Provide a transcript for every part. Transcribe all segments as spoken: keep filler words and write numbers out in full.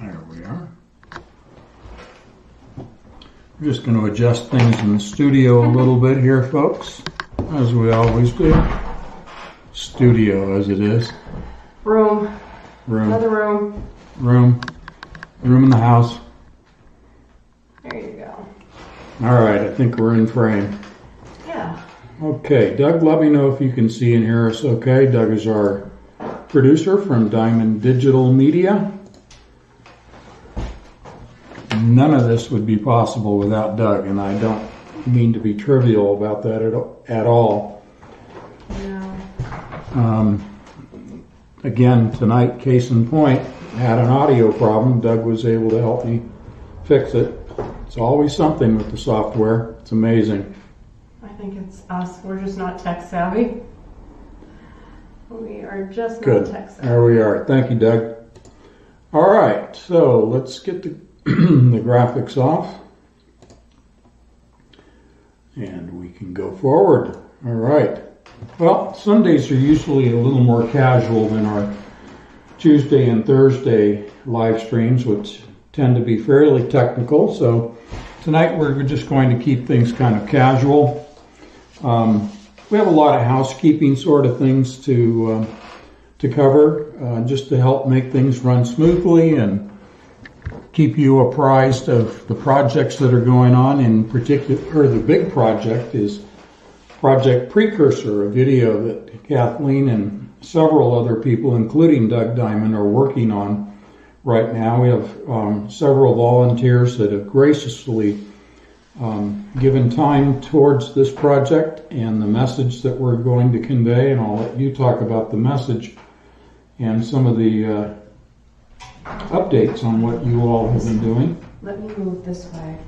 There we are. We're just going to adjust things in the studio a little bit here, folks, as we always do. Studio as it is. Room. Room. Another room. Room. Room in the house. There you go. All right, I think we're in frame. Yeah. Okay, Doug, let me know if you can see and hear us okay. Doug is our producer from Diamond Digital Media. None of this would be possible without Doug, and I don't mean to be trivial about that at, at all. No. Um, again, tonight, case in point, had an audio problem. Doug was able to help me fix it. It's always something with the software. It's amazing. I think it's us. We're just not tech savvy. We are just Good. not tech savvy. There we are. Thank you, Doug. All right, so let's get the, the graphics off. And we can go forward. All right. Well, Sundays are usually a little more casual than our Tuesday and Thursday live streams, which tend to be fairly technical. So tonight we're just going to keep things kind of casual. Um, we have a lot of housekeeping sort of things to uh, to cover, uh, just to help make things run smoothly and keep you apprised of the projects that are going on. In particular, or the big project is Project Precursor, a video that Kathleen and several other people, including Doug Diamond, are working on right now. We have um, several volunteers that have graciously um, given time towards this project and the message that we're going to convey, and I'll let you talk about the message and some of the uh, updates on what you all have been doing. Let me move this way.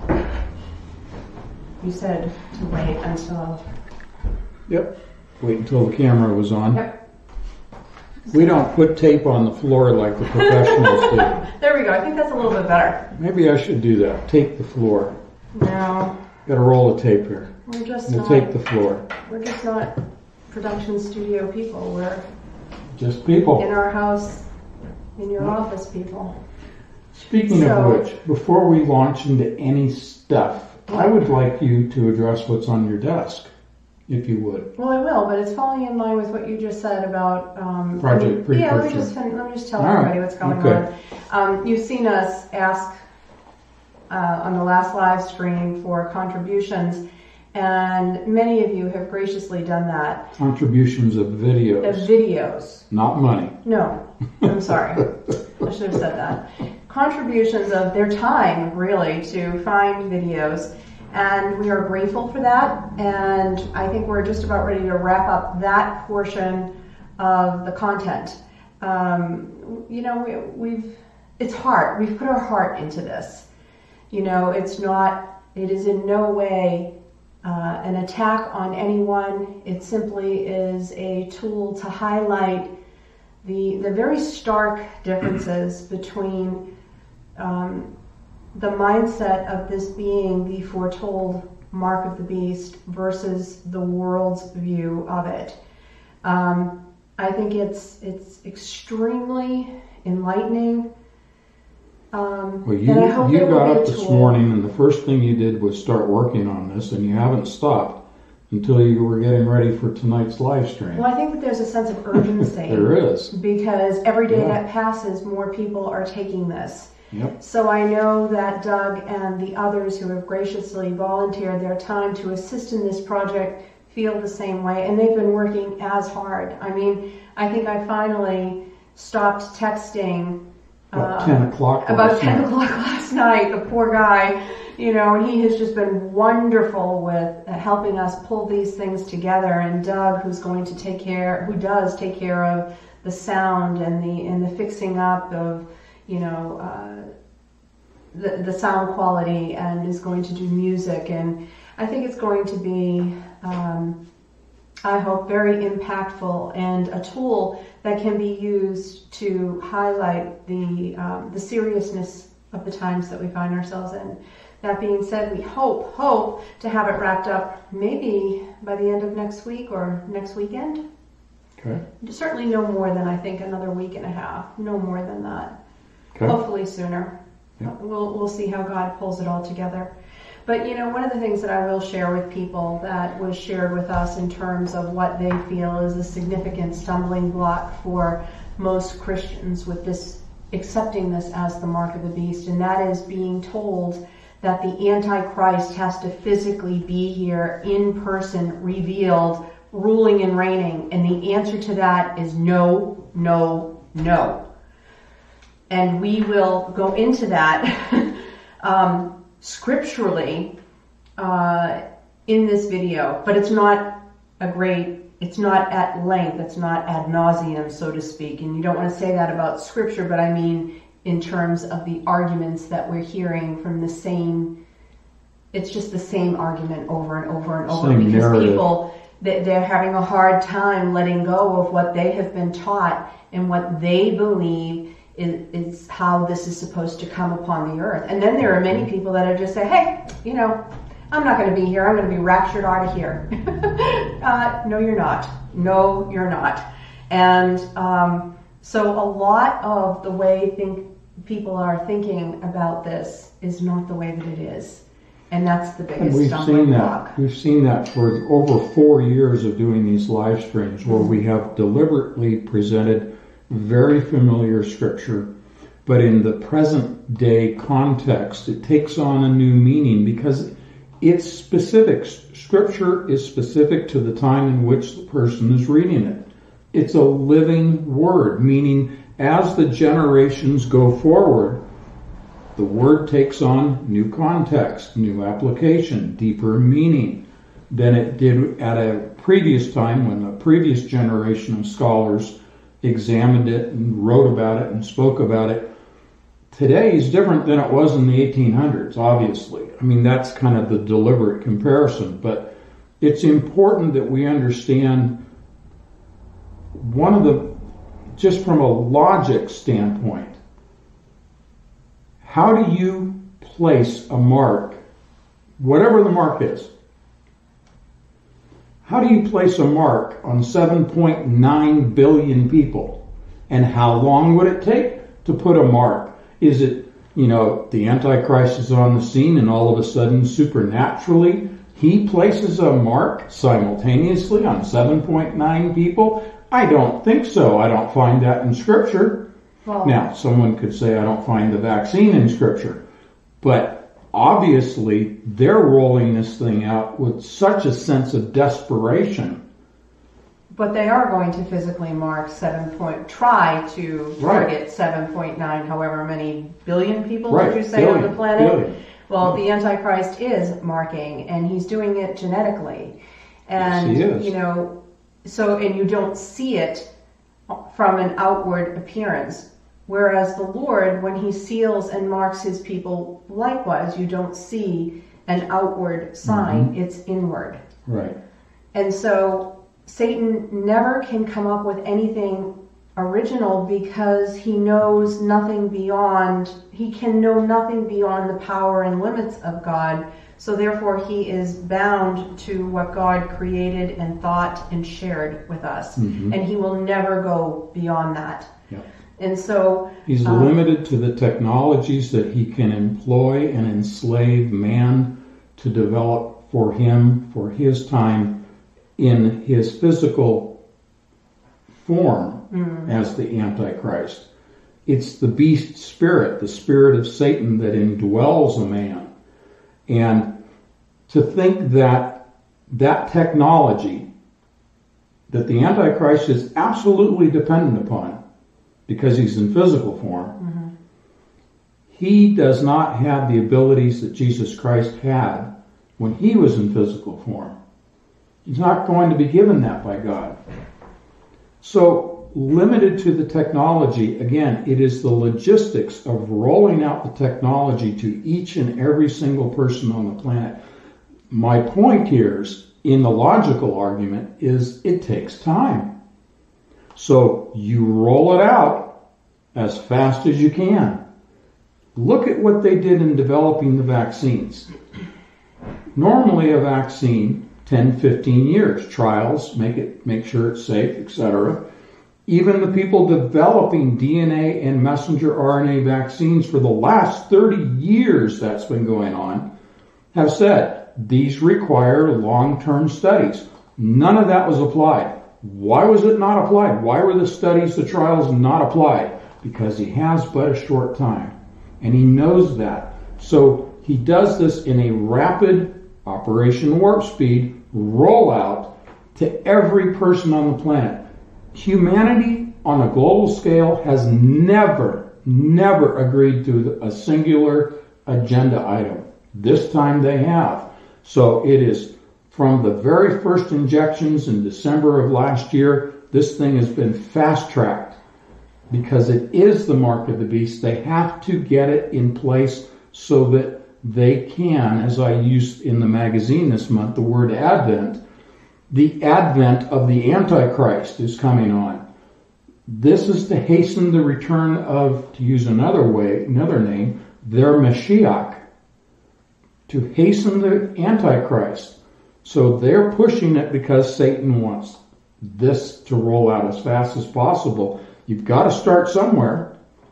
You said to wait until... Yep. Wait until the camera was on. Yep. We don't put tape on the floor like the professionals do. There we go. I think that's a little bit better. Maybe I should do that. Tape the floor. No. Got a roll of tape here. We're just We'll not... tape the floor. We're just not production studio people. We're Just people. in our house, in your office people. Speaking So- of which, before we launch into any stuff, I would like you to address what's on your desk, if you would. Well, I will, but it's falling in line with what you just said about um, Project I mean, Yeah, let me Precursor. just fin- let me just tell All right. everybody what's going Okay. on. Um, you've seen us ask uh, on the last live stream for contributions, and many of you have graciously done that. Contributions of videos, Of videos. not money. No, I'm sorry. I should have said that. Contributions of their time, really, to find videos. And we are grateful for that. And I think we're just about ready to wrap up that portion of the content. Um, you know, we, we've, it's heart. We've put our heart into this. You know, it's not, it is in no way uh, an attack on anyone. It simply is a tool to highlight the, the very stark differences between um, the mindset of this being the foretold mark of the beast versus the world's view of it. Um, I think it's it's extremely enlightening. Um, Well, you, and I hope you it will got be a up this tool. morning and the first thing you did was start working on this, and you haven't stopped until you were getting ready for tonight's live stream. Well, I think that there's a sense of urgency. There is. Because every day Yeah. that passes, more people are taking this. Yep. So I know that Doug and the others who have graciously volunteered their time to assist in this project feel the same way, and they've been working as hard. I mean, I think I finally stopped texting About uh, ten o'clock. about last ten night. o'clock last night, the poor guy, you know, and he has just been wonderful with uh, helping us pull these things together. And Doug, who's going to take care, who does take care of the sound and the and the fixing up of, you know, uh, the the sound quality, and is going to do music. And I think it's going to be, um, I hope, very impactful and a tool that can be used to highlight the um, the seriousness of the times that we find ourselves in. That being said, we hope hope to have it wrapped up maybe by the end of next week or next weekend. Okay. Certainly no more than, I think, another week and a half. No more than that. Okay. Hopefully sooner. Yeah. We'll we'll see how God pulls it all together. But you know, one of the things that I will share with people that was shared with us in terms of what they feel is a significant stumbling block for most Christians with this, accepting this as the mark of the beast, and that is being told that the Antichrist has to physically be here in person, revealed, ruling and reigning. And the answer to that is no, no, no. And we will go into that um, scripturally uh, in this video, but it's not a great, it's not at length, it's not ad nauseum, so to speak. And you don't want to say that about scripture, but I mean in terms of the arguments that we're hearing from the same, it's just the same argument over and over and over, Same because narrative. people, they- they're having a hard time letting go of what they have been taught and what they believe is, is how this is supposed to come upon the earth. And then there are many people that are just say, hey, you know, I'm not going to be here. I'm going to be raptured out of here. uh, no, you're not. No, you're not. And um, so a lot of the way think people are thinking about this is not the way that it is. And that's the And biggest we've stumbling seen block. that. We've seen that for over four years of doing these live streams, where we have deliberately presented very familiar scripture, but in the present day context, it takes on a new meaning because it's specific. Scripture is specific to the time in which the person is reading it. It's a living word, meaning as the generations go forward, the word takes on new context, new application, deeper meaning than it did at a previous time when the previous generation of scholars examined it and wrote about it and spoke about it. Today is different than it was in the eighteen hundreds, obviously. I mean, that's kind of the deliberate comparison, but it's important that we understand one of the, just from a logic standpoint, how do you place a mark, whatever the mark is, how do you place a mark on seven point nine billion people? And how long would it take to put a mark? Is it, you know, the Antichrist is on the scene and all of a sudden supernaturally he places a mark simultaneously on seven point nine people? I don't think so. I don't find that in Scripture. Well, Now, someone could say I don't find the vaccine in Scripture. But obviously, they're rolling this thing out with such a sense of desperation. but they are going to physically mark seven point, try to target Right. seven point nine, however many billion people Right, did you say on billion, the planet? billion. Well, the Antichrist is marking, and he's doing it genetically. And, Yes, he is. you know, so, and you don't see it from an outward appearance. Whereas the Lord, when he seals and marks his people, likewise, you don't see an outward sign, Mm-hmm. it's inward. Right. And so Satan never can come up with anything original because he knows nothing beyond, he can know nothing beyond the power and limits of God. So therefore he is bound to what God created and thought and shared with us. Mhm. And he will never go beyond that. Yeah. And so He's um, limited to the technologies that he can employ and enslave man to develop for him, for his time, in his physical form mm, as the Antichrist. It's the beast spirit, the spirit of Satan that indwells a man. And to think that that technology that the Antichrist is absolutely dependent upon, because he's in physical form, mm-hmm. he does not have the abilities that Jesus Christ had when he was in physical form. He's not going to be given that by God. So, limited to the technology, again, it is the logistics of rolling out the technology to each and every single person on the planet. My point here is, in the logical argument, is it takes time. So, you roll it out as fast as you can. Look at what they did in developing the vaccines. Normally a vaccine, ten, fifteen years, trials, make it, make sure it's safe, et cetera. Even the people developing D N A and messenger R N A vaccines for the last thirty years that's been going on have said these require long-term studies. None of that was applied. Why was it not applied? Why were the studies, the trials not applied? Because he has but a short time. And he knows that. So he does this in a rapid Operation Warp Speed rollout to every person on the planet. Humanity on a global scale has never, never agreed to a singular agenda item. This time they have. So it is from the very first injections in December of last year, this thing has been fast-tracked because it is the mark of the beast. They have to get it in place so that they can, as I used in the magazine this month, the word Advent, the advent of the Antichrist is coming on. This is to hasten the return of, to use another way, another name, their Mashiach, to hasten the Antichrist. So they're pushing it because Satan wants this to roll out as fast as possible. You've got to start somewhere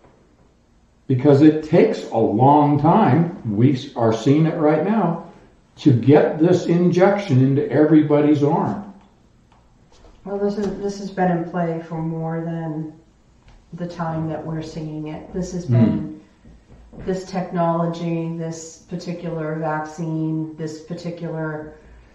because it takes a long time. We are seeing it right now to get this injection into everybody's arm. Well, this is this has been in play for more than the time that we're seeing it. This has been mm. this technology, this particular vaccine, this particular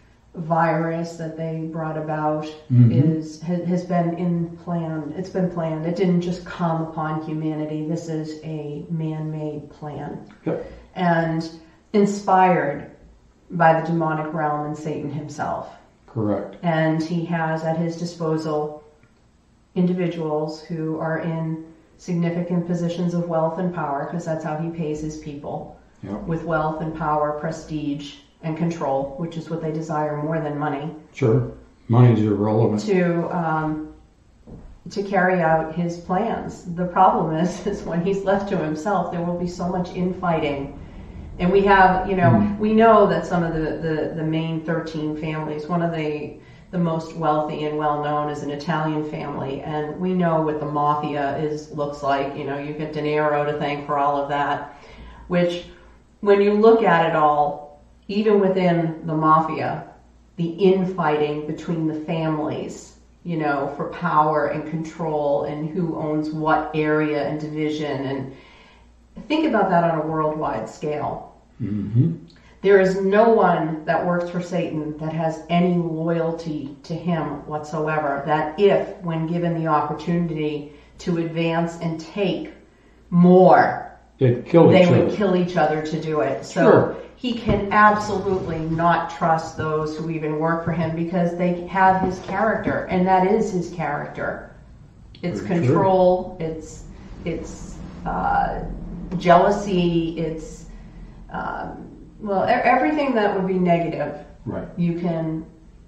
virus that they brought about mm-hmm. is has, has been in plan. It's been planned. It didn't just come upon humanity. This is a man-made plan, yep. and inspired by the demonic realm and Satan himself. Correct. And he has at his disposal individuals who are in significant positions of wealth and power, because that's how he pays his people, yep. with wealth and power, prestige, and control, which is what they desire more than money. Sure. Money's irrelevant. To um, to carry out his plans. The problem is, is when he's left to himself, there will be so much infighting. And we have, you know, mm. we know that some of the, the, the main thirteen families, one of the the most wealthy and well-known is an Italian family, and we know what the mafia is looks like. You know, you get De Niro to thank for all of that, which, when you look at it all, even within the mafia, the infighting between the families, you know, for power and control and who owns what area and division, and think about that on a worldwide scale. Mm-hmm. There is no one that works for Satan that has any loyalty to him whatsoever, that if, when given the opportunity to advance and take more, They'd kill they each would other. kill each other to do it. So Sure. he can absolutely not trust those who even work for him because they have his character, and that is his character. It's Very control, true. it's it's uh, jealousy, it's um, well, e- everything that would be negative, right. you can,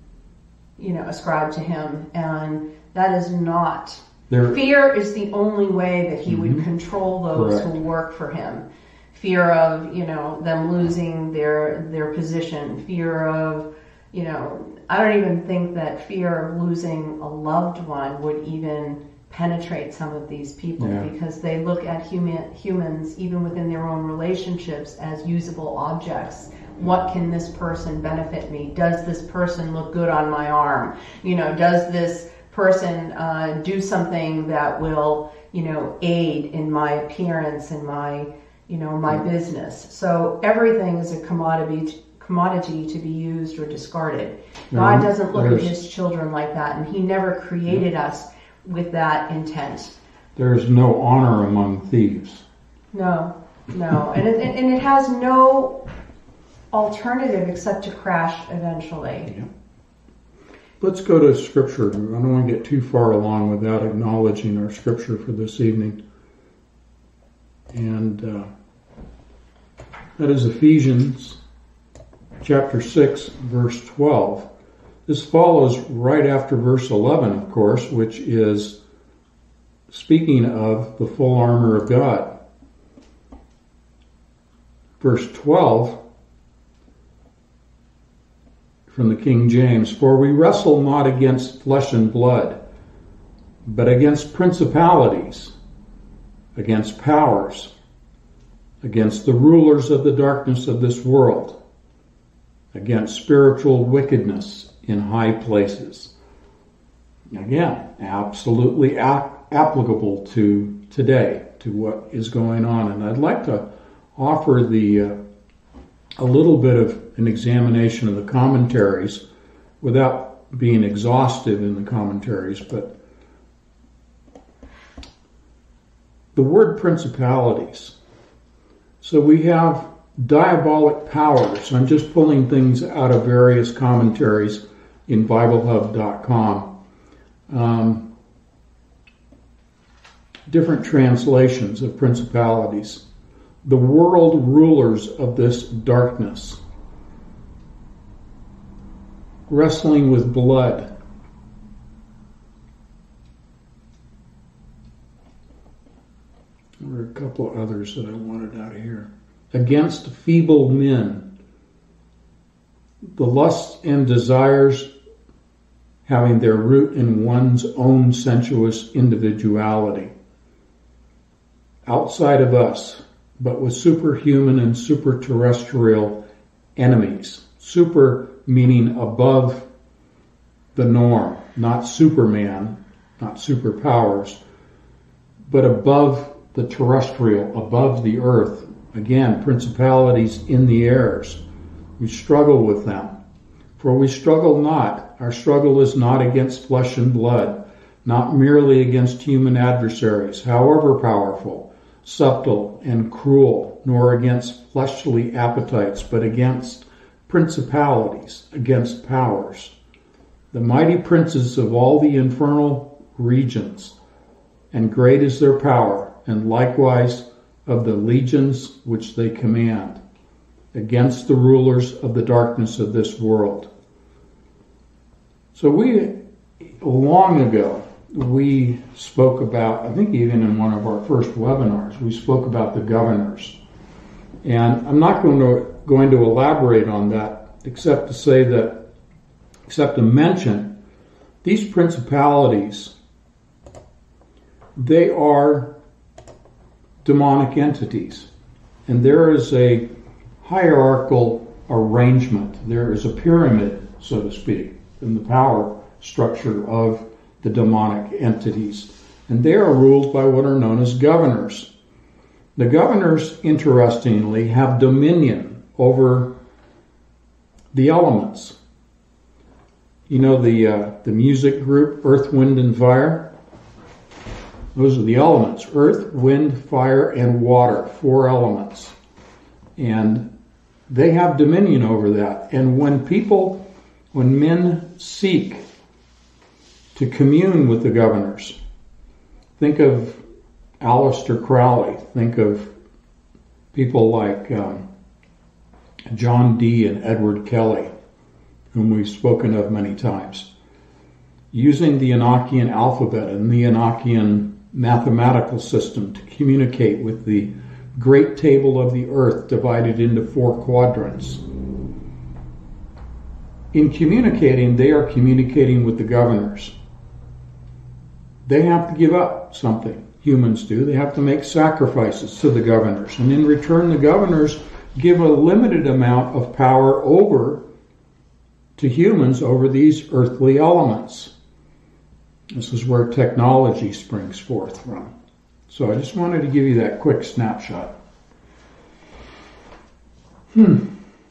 you know, ascribe to him, and that is not. There, Fear is the only way that he mm-hmm. would control those Correct. who work for him. Fear of, you know, them losing their their position. Fear of, you know, I don't even think that fear of losing a loved one would even penetrate some of these people yeah. because they look at human humans, even within their own relationships, as usable objects. What can this person benefit me? Does this person look good on my arm? You know, does this person uh, do something that will, you know, aid in my appearance and my, you know, my mm-hmm. business? So everything is a commodity commodity to be used or discarded. Mm-hmm. God doesn't look There's... at his children like that, and he never created mm-hmm. us with that intent. There's no honor among thieves. No, no. and, it, and it has no alternative except to crash eventually. Yeah. Let's go to Scripture. I don't want to get too far along without acknowledging our Scripture for this evening. And uh, that is Ephesians chapter six, verse twelve. This follows right after verse eleven, of course, which is speaking of the full armor of God. Verse twelve from the King James, "For we wrestle not against flesh and blood, but against principalities, against powers, against the rulers of the darkness of this world, against spiritual wickedness in high places. Again, absolutely ap- applicable to today, to what is going on. And I'd like to offer the uh, a little bit of an examination of the commentaries without being exhaustive in the commentaries, but the word principalities. So we have diabolic powers. I'm just pulling things out of various commentaries in Bible Hub dot com. Um, different translations of principalities. The world rulers of this darkness, wrestling with blood. There are a couple of others that I wanted out of here. Against feeble men, the lusts and desires having their root in one's own sensuous individuality, outside of us, but with superhuman and super-terrestrial enemies. Super meaning above the norm, not Superman, not superpowers, but above the terrestrial, above the earth. Again, principalities in the airs. We struggle with them. For we struggle not. Our struggle is not against flesh and blood, not merely against human adversaries, however powerful, subtle, and cruel, nor against fleshly appetites, but against principalities, against powers, the mighty princes of all the infernal regions, and great is their power, and likewise of the legions which they command, against the rulers of the darkness of this world. So we, long ago, we spoke about, I think even in one of our first webinars, we spoke about the governors. And I'm not going to, going to elaborate on that, except to say that, except to mention, these principalities, they are demonic entities. And there is a hierarchical arrangement. There is a pyramid, so to speak, in the power structure of the demonic entities. And they are ruled by what are known as governors. The governors, interestingly, have dominion over the elements. You know the uh, the music group Earth, Wind, and Fire? Those are the elements. Earth, wind, fire, and water. Four elements. And they have dominion over that. And when people, when men seek to commune with the governors, think of Aleister Crowley. Think of people like um, John Dee and Edward Kelly, whom we've spoken of many times. Using the Enochian alphabet and the Enochian mathematical system to communicate with the great table of the earth divided into four quadrants. In communicating, they are communicating with the governors. They have to give up something. Humans do. They have to make sacrifices to the governors. And in return, the governors give a limited amount of power over to humans over these earthly elements. This is where technology springs forth from. So I just wanted to give you that quick snapshot. Hmm.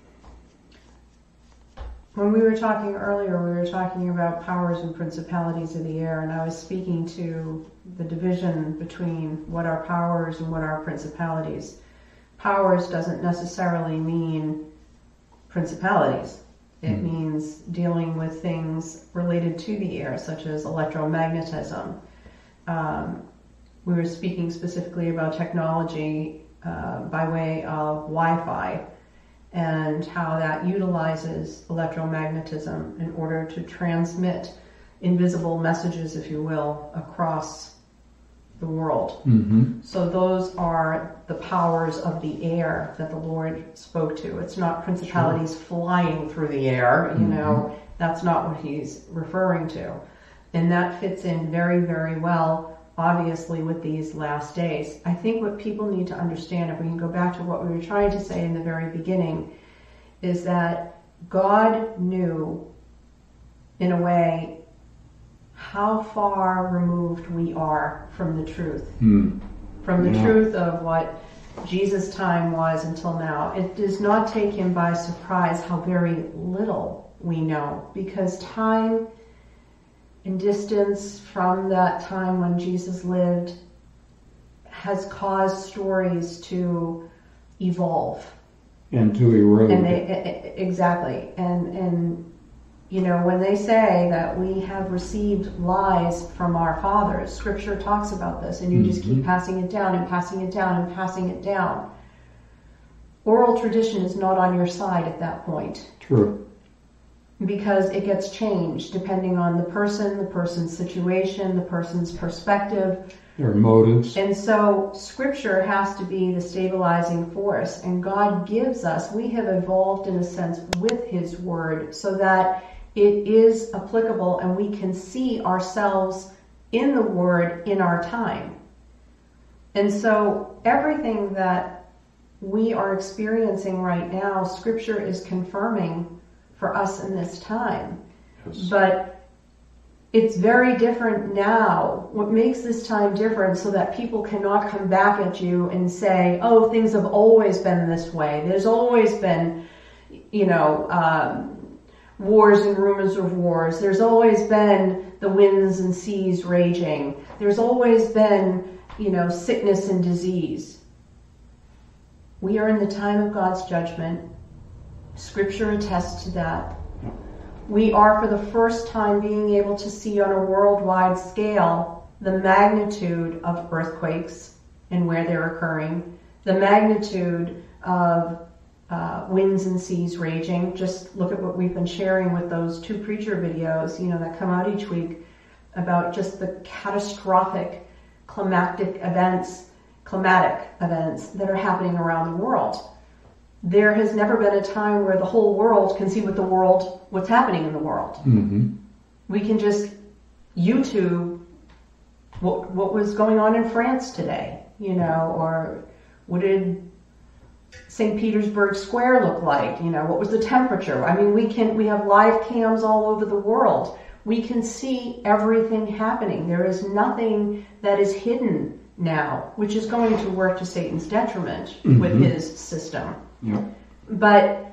When we were talking earlier, we were talking about powers and principalities of the air, and I was speaking to the division between what are powers and what are principalities. Powers doesn't necessarily mean principalities. It mm. means dealing with things related to the air, such as electromagnetism. Um, we were speaking specifically about technology uh, by way of Wi-Fi, and how that utilizes electromagnetism in order to transmit invisible messages, if you will, across the world. Mm-hmm. So those are the powers of the air that the Lord spoke to. It's not principalities sure. flying through the air, you mm-hmm. know, that's not what he's referring to. And that fits in very, very well, obviously, with these last days. I think what people need to understand, if we can go back to what we were trying to say in the very beginning, is that God knew, in a way, how far removed we are from the truth. Hmm. From the Yeah. truth of what Jesus' time was until now. It does not take him by surprise how very little we know, because time and distance from that time when Jesus lived has caused stories to evolve. And to erode. And they, exactly. And, and, you know, when they say that we have received lies from our fathers, Scripture talks about this, and you mm-hmm. just keep passing it down and passing it down and passing it down. Oral tradition is not on your side at that point. True. Because it gets changed depending on the person, the person's situation, the person's perspective. Their motives. And so Scripture has to be the stabilizing force. And God gives us, we have evolved in a sense with His Word so that it is applicable and we can see ourselves in the Word in our time. And so everything that we are experiencing right now, Scripture is confirming for us in this time. Yes. But it's very different now. What makes this time different so that people cannot come back at you and say, oh, things have always been this way. There's always been, you know, um, wars and rumors of wars. There's always been the winds and seas raging. There's always been, you know, sickness and disease. We are in the time of God's judgment. Scripture attests to that. We are for the first time being able to see on a worldwide scale the magnitude of earthquakes and where they're occurring, the magnitude of uh, winds and seas raging. Just look at what we've been sharing with those two preacher videos, you know, that come out each week about just the catastrophic climatic events, climatic events that are happening around the world. There has never been a time where the whole world can see what the world, what's happening in the world. Mm-hmm. We can just YouTube what what was going on in France today, you know, or what did Saint Petersburg Square look like? You know, what was the temperature? I mean, we can we have live cams all over the world. We can see everything happening. There is nothing that is hidden now, which is going to work to Satan's detriment mm-hmm. with his system. Yeah. But,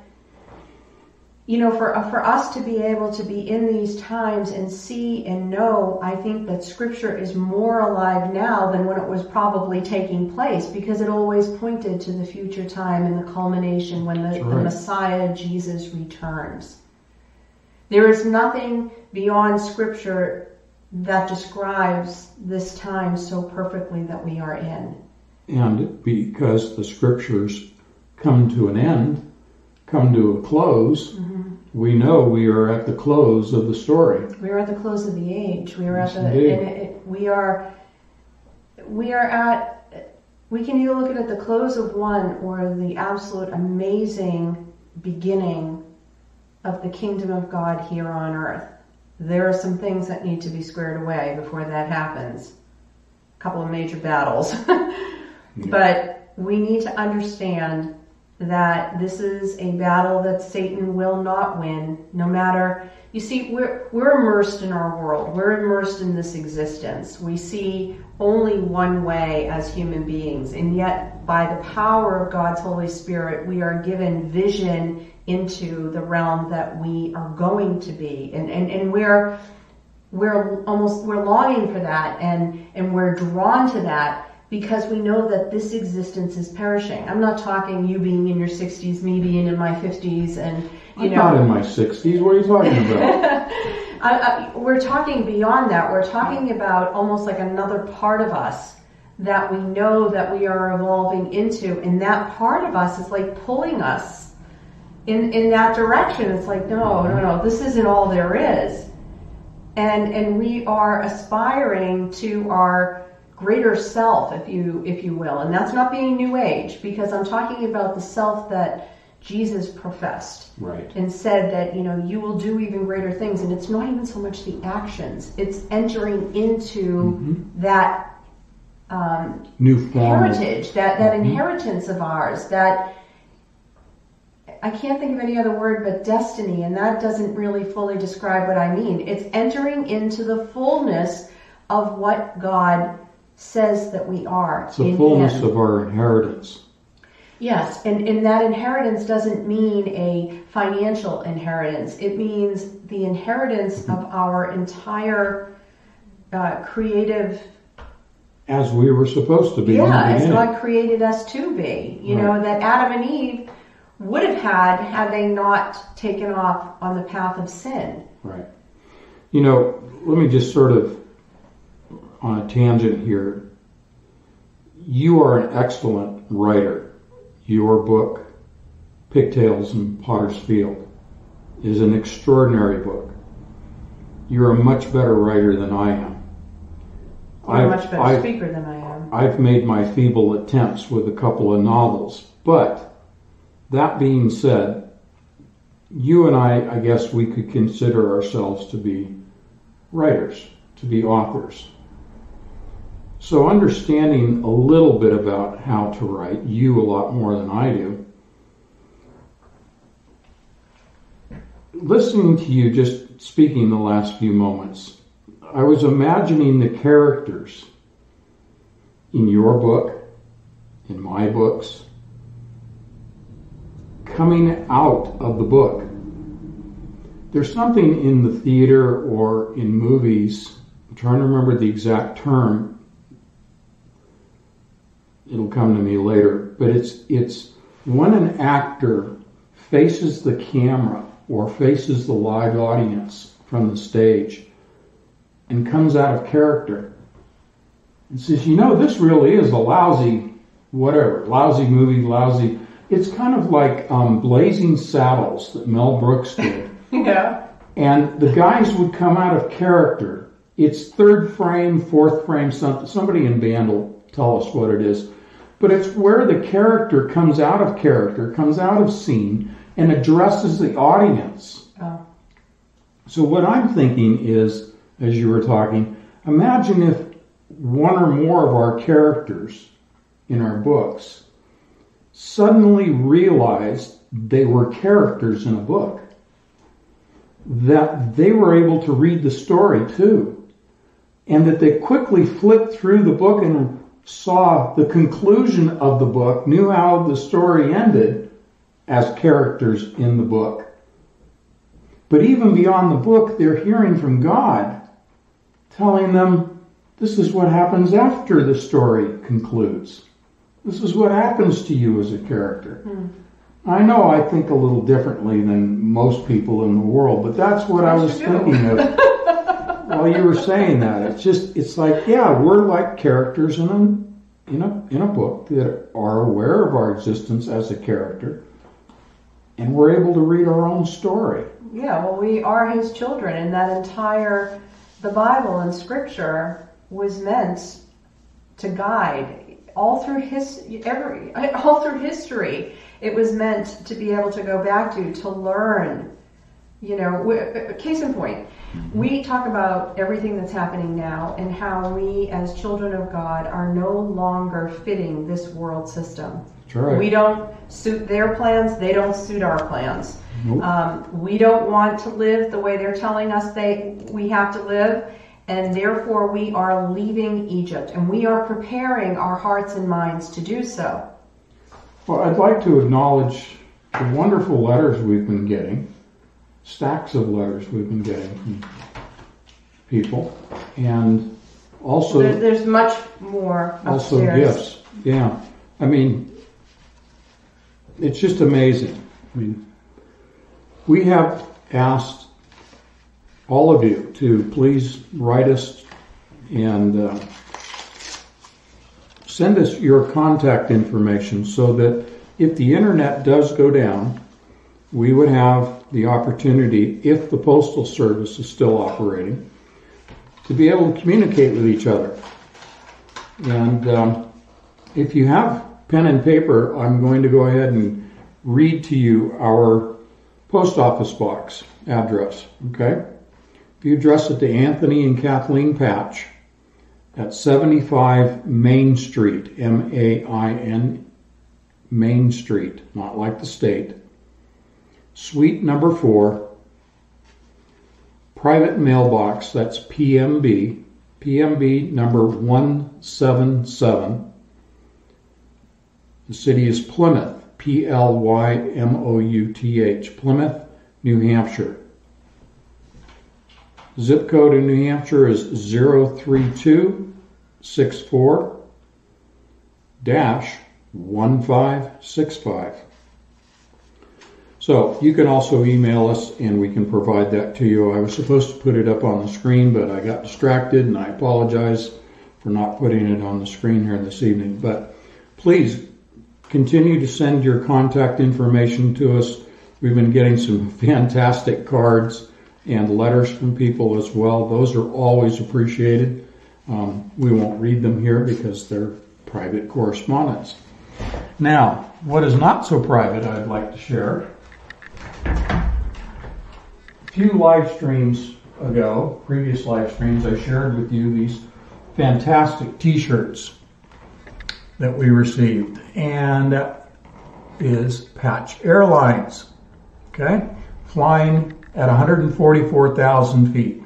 you know, for for us to be able to be in these times and see and know, I think that Scripture is more alive now than when it was probably taking place, because it always pointed to the future time and the culmination when the, right. the Messiah, Jesus, returns. There is nothing beyond Scripture that describes this time so perfectly that we are in. And because the Scriptures come to an end, come to a close, mm-hmm. we know we are at the close of the story. We are at the close of the age. We are yes, at the. And it, we are. We are at. We can either look at it at the close of one or the absolute amazing beginning of the kingdom of God here on earth. There are some things that need to be squared away before that happens. A couple of major battles. yeah. But we need to understand that this is a battle that Satan will not win, no matter... You see, we're, we're immersed in our world. We're immersed in this existence. We see only one way as human beings, and yet by the power of God's Holy Spirit, we are given vision into the realm that we are going to be. And, and, and we're, we're almost, we're longing for that, and, and we're drawn to that, because we know that this existence is perishing. I'm not talking you being in your sixties, me being in my fifties, and you I'm know. not in my sixties. What are you talking about? I, I, we're talking beyond that. We're talking about almost like another part of us that we know that we are evolving into, and that part of us is like pulling us in in that direction. It's like, no, no, no. This isn't all there is, and and we are aspiring to our greater self, if you if you will. And that's not being New Age, because I'm talking about the self that Jesus professed. Right. And said that, you know, you will do even greater things. And it's not even so much the actions. It's entering into mm-hmm. that um, new form heritage, that, that mm-hmm. inheritance of ours, that I can't think of any other word but destiny, and that doesn't really fully describe what I mean. It's entering into the fullness of what God says that we are. It's the fullness Him. Of our inheritance. Yes, and, and that inheritance doesn't mean a financial inheritance. It means the inheritance of our entire uh, creative... As we were supposed to be. Yeah, as God created us to be. You right. know, that Adam and Eve would have had had they not taken off on the path of sin. Right. You know, let me just sort of, on a tangent here, you are an excellent writer. Your book, Pigtails and Potter's Field, is an extraordinary book. You're a much better writer than I am. You're I've, a much better I've, speaker than I am. I've made my feeble attempts with a couple of novels, but that being said, you and I, I guess we could consider ourselves to be writers, to be authors. So understanding a little bit about how to write, you a lot more than I do, listening to you just speaking the last few moments, I was imagining the characters in your book, in my books, coming out of the book. There's something in the theater or in movies, I'm trying to remember the exact term, it'll come to me later, but it's it's when an actor faces the camera or faces the live audience from the stage and comes out of character and says, you know, this really is a lousy whatever, lousy movie, lousy... It's kind of like um, Blazing Saddles that Mel Brooks did. Yeah. And the guys would come out of character. It's third frame, fourth frame, something. Somebody in band will tell us what it is. But it's where the character comes out of character, comes out of scene, and addresses the audience. Oh. So what I'm thinking is, as you were talking, imagine if one or more of our characters in our books suddenly realized they were characters in a book, that they were able to read the story too, and that they quickly flipped through the book and saw the conclusion of the book, knew how the story ended as characters in the book. But even beyond the book, they're hearing from God, telling them, this is what happens after the story concludes. This is what happens to you as a character. Mm. I know I think a little differently than most people in the world, but that's what I was thinking of while you were saying that. It's just, it's like, yeah, we're like characters in a, in a, in a book that are aware of our existence as a character, and we're able to read our own story. Yeah, well, we are His children, and that entire, the Bible and Scripture was meant to guide all through his every all through history. It was meant to be able to go back to to learn. You know, case in point, we talk about everything that's happening now and how we, as children of God, are no longer fitting this world system. That's right. We don't suit their plans; they don't suit our plans. Nope. Um, we don't want to live the way they're telling us they we have to live. And therefore we are leaving Egypt, and we are preparing our hearts and minds to do so. Well, I'd like to acknowledge the wonderful letters we've been getting, stacks of letters we've been getting from people, and also... There's, there's much more upstairs. Also gifts, yeah. I mean, it's just amazing. I mean, we have asked all of you to please write us and uh, send us your contact information so that if the internet does go down, we would have the opportunity, if the Postal Service is still operating, to be able to communicate with each other. And um, if you have pen and paper, I'm going to go ahead and read to you our post office box address, okay? If you address it to Anthony and Kathleen Patch at seventy-five Main Street, M A I N, Main Street, not like the state, suite number four, private mailbox, that's P M B, P M B number one seven seven. The city is Plymouth, P L Y M O U T H, Plymouth, New Hampshire. Zip code in New Hampshire is zero three two six four dash one five six five. So you can also email us and we can provide that to you. I was supposed to put it up on the screen, but I got distracted and I apologize for not putting it on the screen here this evening. But please continue to send your contact information to us. We've been getting some fantastic cards and letters from people as well. Those are always appreciated. Um, we won't read them here because they're private correspondence. Now, what is not so private I'd like to share. A few live streams ago, previous live streams, I shared with you these fantastic t-shirts that we received. And that is Patch Airlines, okay? Flying at one hundred forty-four thousand feet.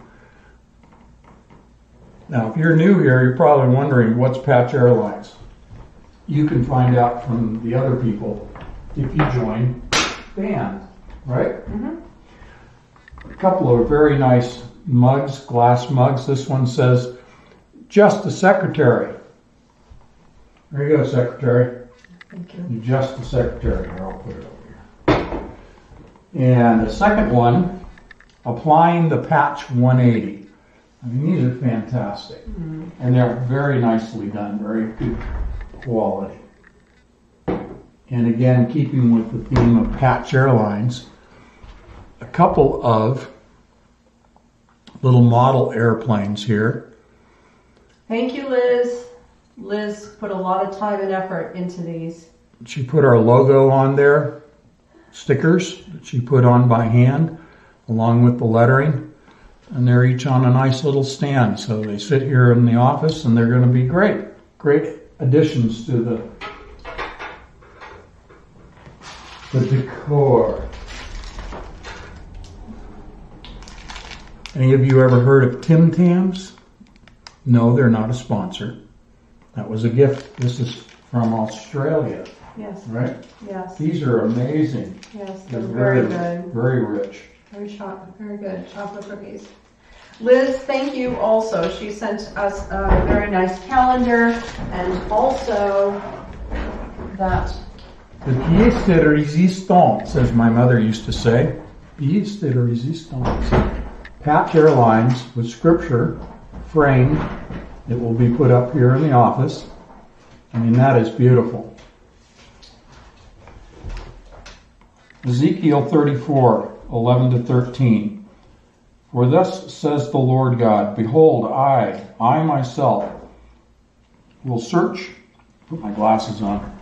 Now, if you're new here, you're probably wondering, what's Patch Airlines? You can find out from the other people if you join band, right? Mm-hmm. A couple of very nice mugs, glass mugs. This one says, "Just a secretary." There you go, secretary. Thank you. You're just a secretary. Here, I'll put it over here. And the second one, "Applying the Patch one eighty." I mean, these are fantastic. Mm-hmm. And they're very nicely done, very good quality. And again, keeping with the theme of Patch Airlines, a couple of little model airplanes here. Thank you, Liz. Liz put a lot of time and effort into these. She put our logo on there, stickers that she put on by hand, along with the lettering. And they're each on a nice little stand. So they sit here in the office and they're going to be great. Great additions to the, the decor. Any of you ever heard of Tim Tams? No, they're not a sponsor. That was a gift. This is from Australia. Yes. Right? Yes. These are amazing. Yes, They're they're very, very good. Very rich. Very shot, very good. Chocolate cookies. Liz, thank you also. She sent us a very nice calendar and also that. The pièce de résistance, as my mother used to say. Pièce de résistance. Patch Airlines with scripture framed. It will be put up here in the office. I mean, that is beautiful. Ezekiel thirty-four, eleven to thirteen. For thus says the Lord God, behold, I, I myself, will search, put my glasses on.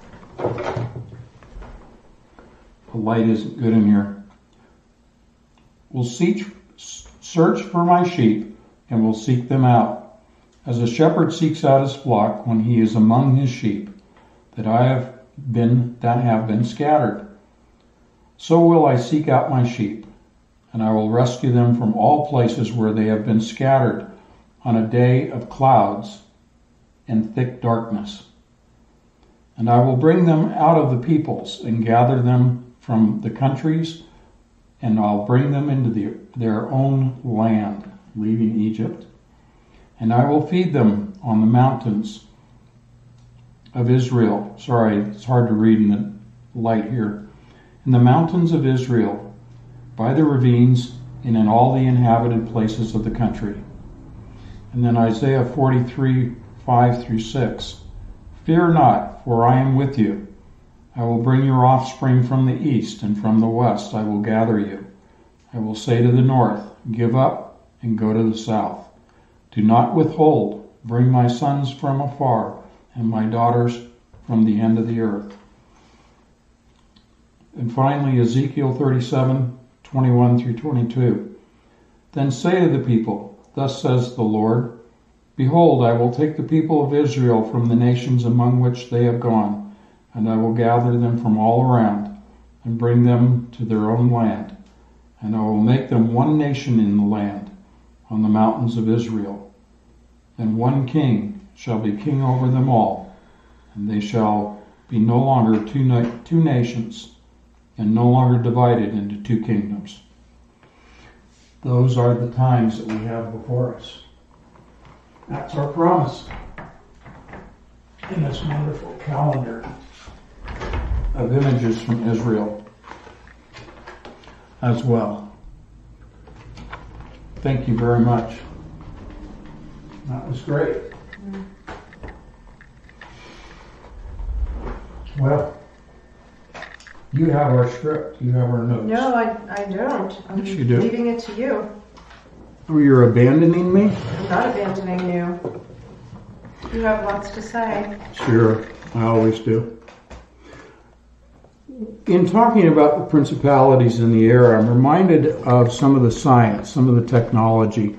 The light isn't good in here. Will seek, search for my sheep and will seek them out, as a shepherd seeks out his flock when he is among his sheep, that I have been, that have been scattered. So will I seek out my sheep, and I will rescue them from all places where they have been scattered on a day of clouds and thick darkness. And I will bring them out of the peoples and gather them from the countries, and I'll bring them into the, their own land, leaving Egypt. And I will feed them on the mountains of Israel. Sorry, it's hard to read in the light here. In the mountains of Israel, by the ravines, and in all the inhabited places of the country. And then Isaiah forty-three, five through six. Fear not, for I am with you. I will bring your offspring from the east, and from the west I will gather you. I will say to the north, give up, and go to the south. Do not withhold. Bring my sons from afar, and my daughters from the end of the earth. And finally, Ezekiel thirty-seven, twenty-one through twenty-two. Then say to the people, thus says the Lord, behold, I will take the people of Israel from the nations among which they have gone, and I will gather them from all around, and bring them to their own land. And I will make them one nation in the land, on the mountains of Israel. And one king shall be king over them all, and they shall be no longer two, na- two nations, and no longer divided into two kingdoms. Those are the times that we have before us. That's our promise in this wonderful calendar of images from Israel as well. Thank you very much. That was great. Mm. Well, you have our script. You have our notes. No, I, I don't. I'm yes, you do. Leaving it to you. Oh, you're abandoning me? I'm not abandoning you. You have lots to say. Sure, I always do. In talking about the principalities in the air, I'm reminded of some of the science, some of the technology.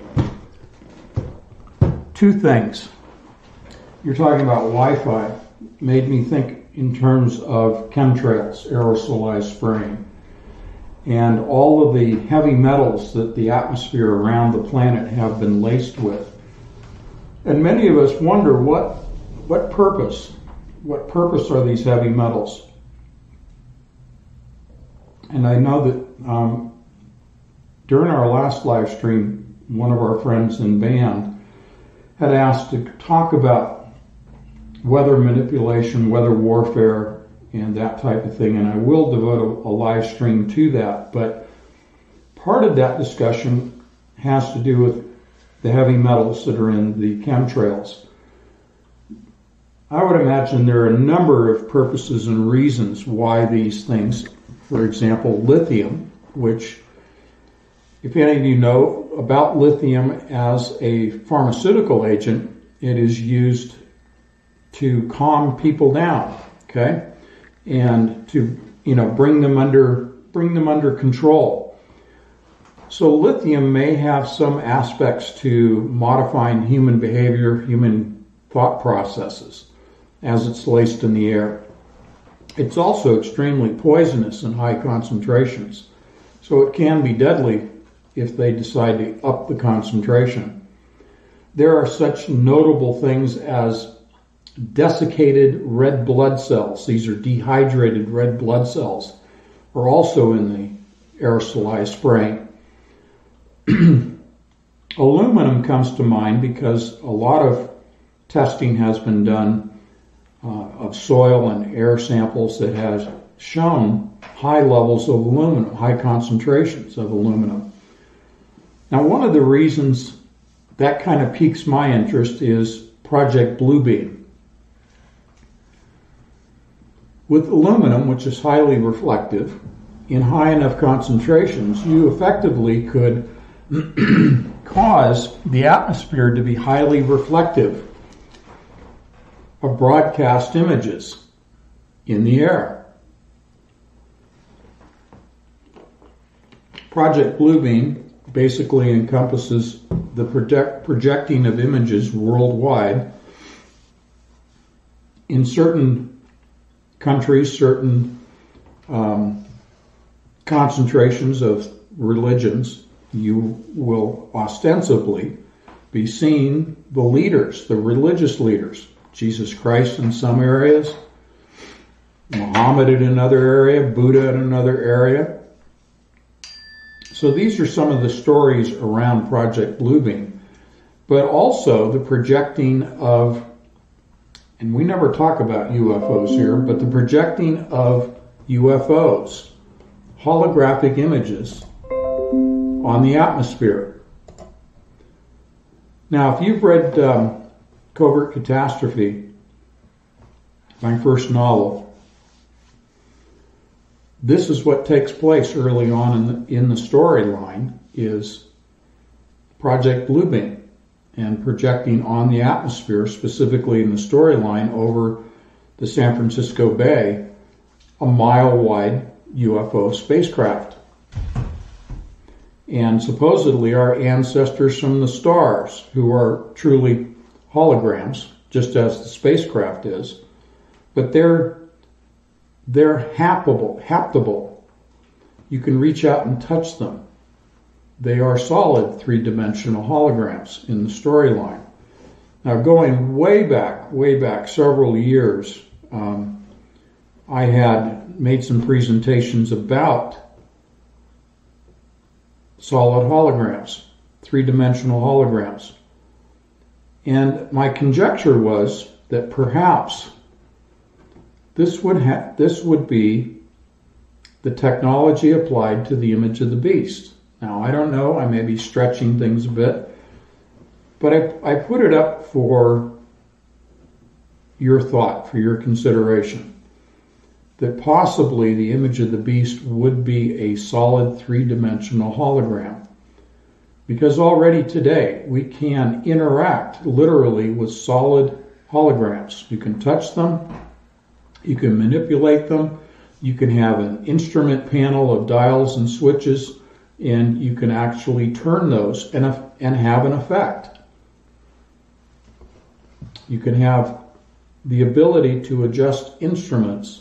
Two things. You're talking about Wi-Fi. Made me think in terms of chemtrails, aerosolized spraying, and all of the heavy metals that the atmosphere around the planet have been laced with. And many of us wonder what, what purpose, what purpose are these heavy metals? And I know that um, during our last live stream, one of our friends in band had asked to talk about weather manipulation, weather warfare, and that type of thing. And I will devote a, a live stream to that. But part of that discussion has to do with the heavy metals that are in the chemtrails. I would imagine there are a number of purposes and reasons why these things, for example, lithium, which, if any of you know about lithium as a pharmaceutical agent, it is used to calm people down, okay, and to, you know, bring them under bring them under control. So lithium may have some aspects to modifying human behavior, human thought processes, as it's laced in the air. It's also extremely poisonous in high concentrations, so it can be deadly if they decide to up the concentration. There are such notable things as desiccated red blood cells. These are dehydrated red blood cells, are also in the aerosolized spraying. Aluminum comes to mind because a lot of testing has been done uh, of soil and air samples that has shown high levels of aluminum, high concentrations of aluminum. Now, one of the reasons that kind of piques my interest is Project Bluebeam. With aluminum, which is highly reflective, in high enough concentrations, you effectively could cause the atmosphere to be highly reflective of broadcast images in the air. Project Bluebeam basically encompasses the project, projecting of images worldwide in certain countries, certain um, concentrations of religions. You will ostensibly be seeing the leaders, the religious leaders, Jesus Christ in some areas, Muhammad in another area, Buddha in another area. So these are some of the stories around Project Bluebeam, but also the projecting of, and we never talk about U F Os here, but the projecting of U F Os, holographic images on the atmosphere. Now, if you've read um, Covert Catastrophe, my first novel, this is what takes place early on in the, in the storyline, is Project Bluebeam and projecting on the atmosphere, specifically in the storyline over the San Francisco Bay, a mile wide U F O spacecraft. And supposedly our ancestors from the stars, who are truly holograms, just as the spacecraft is, but they're they're happable, haptable. You can reach out and touch them. They are solid three-dimensional holograms in the storyline. Now, going way back, way back several years, um, I had made some presentations about solid holograms, three-dimensional holograms. And my conjecture was that perhaps this would ha- this would be the technology applied to the image of the beast. Now, I don't know, I may be stretching things a bit, but I, I put it up for your thought, for your consideration, that possibly the image of the beast would be a solid three-dimensional hologram. Because already today, we can interact literally with solid holograms. You can touch them, you can manipulate them, you can have an instrument panel of dials and switches, and you can actually turn those and, and have an effect. You can have the ability to adjust instruments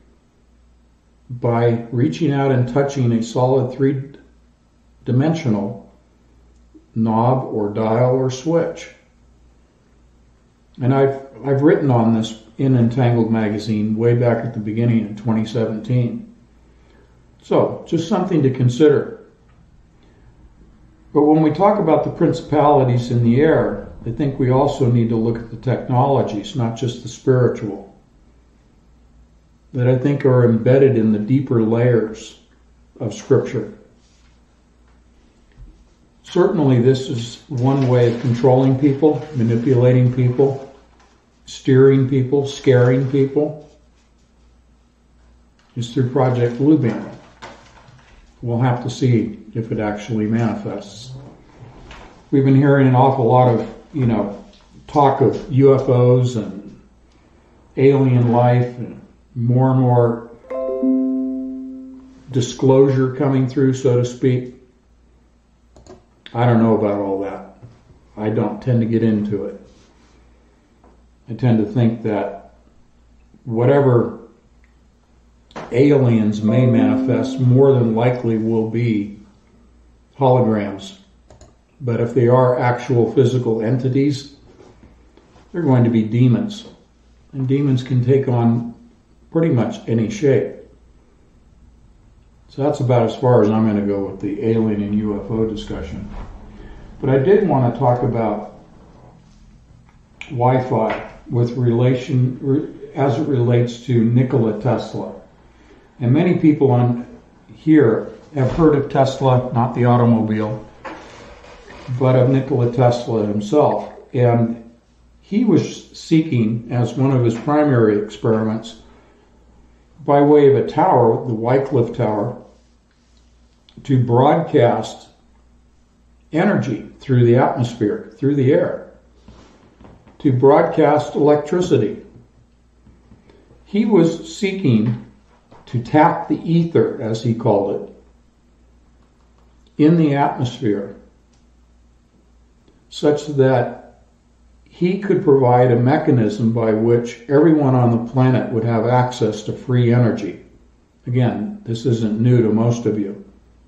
by reaching out and touching a solid three-dimensional knob or dial or switch. And I've I've written on this in Entangled magazine way back at the beginning in twenty seventeen. So, just something to consider. But when we talk about the principalities in the air, I think we also need to look at the technologies, not just the spiritual, that I think are embedded in the deeper layers of Scripture. Certainly this is one way of controlling people, manipulating people, steering people, scaring people, is through Project Bluebeam. We'll have to see if it actually manifests. We've been hearing an awful lot of, you know, talk of U F Os and alien life and more and more disclosure coming through, so to speak. I don't know about all that. I don't tend to get into it. I tend to think that whatever aliens may manifest more than likely will be holograms. But if they are actual physical entities, they're going to be demons. And demons can take on pretty much any shape. So that's about as far as I'm going to go with the alien and U F O discussion. But I did want to talk about Wi-Fi with relation as it relates to Nikola Tesla. And many people on here have heard of Tesla, not the automobile, but of Nikola Tesla himself. And he was seeking, as one of his primary experiments, by way of a tower, the Wycliffe Tower, to broadcast energy through the atmosphere, through the air, to broadcast electricity. He was seeking to tap the ether, as he called it, in the atmosphere, such that he could provide a mechanism by which everyone on the planet would have access to free energy. Again, this isn't new to most of you.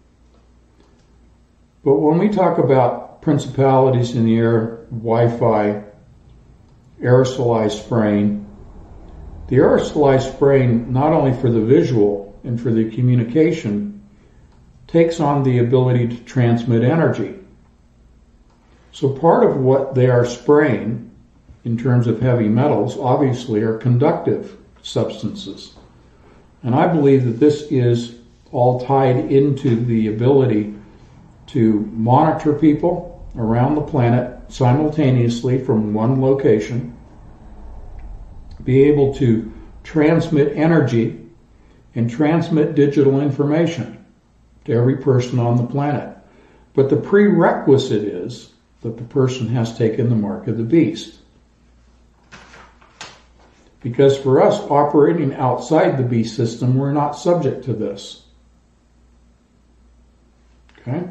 But when we talk about principalities in the air, Wi-Fi, aerosolized spraying, the aerosolized spraying, not only for the visual and for the communication, takes on the ability to transmit energy. So part of what they are spraying, in terms of heavy metals, obviously are conductive substances. And I believe that this is all tied into the ability to monitor people around the planet simultaneously from one location, be able to transmit energy and transmit digital information to every person on the planet. But the prerequisite is that the person has taken the mark of the beast. Because for us operating outside the beast system, we're not subject to this. Okay?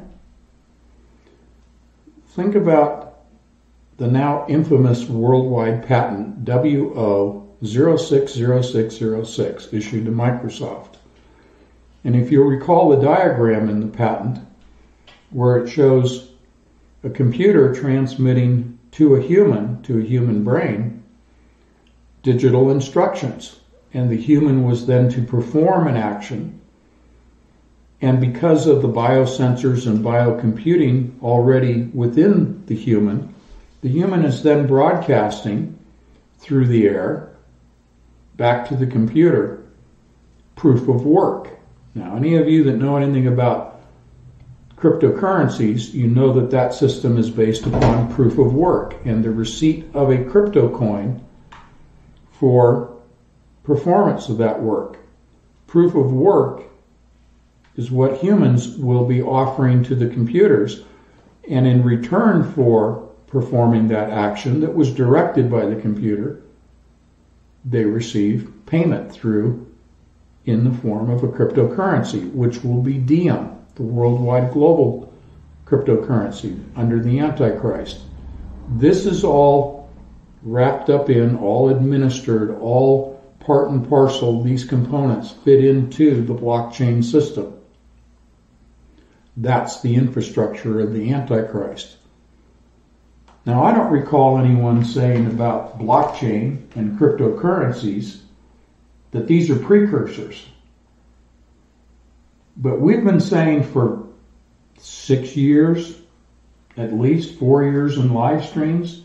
Think about the now infamous worldwide patent W O zero six zero six zero six issued to Microsoft. And if you'll recall the diagram in the patent where it shows a computer transmitting to a human, to a human brain, digital instructions. And the human was then to perform an action. And because of the biosensors and biocomputing already within the human, the human is then broadcasting through the air back to the computer proof of work. Now, any of you that know anything about cryptocurrencies, you know that that system is based upon proof of work and the receipt of a crypto coin for performance of that work. Proof of work is what humans will be offering to the computers, and in return for performing that action that was directed by the computer, they receive payment through in the form of a cryptocurrency, which will be Diem, the worldwide global cryptocurrency under the Antichrist. This is all wrapped up in, all administered, all part and parcel, these components fit into the blockchain system. That's the infrastructure of the Antichrist. Now, I don't recall anyone saying about blockchain and cryptocurrencies that these are precursors. But we've been saying for six years, at least four years in live streams,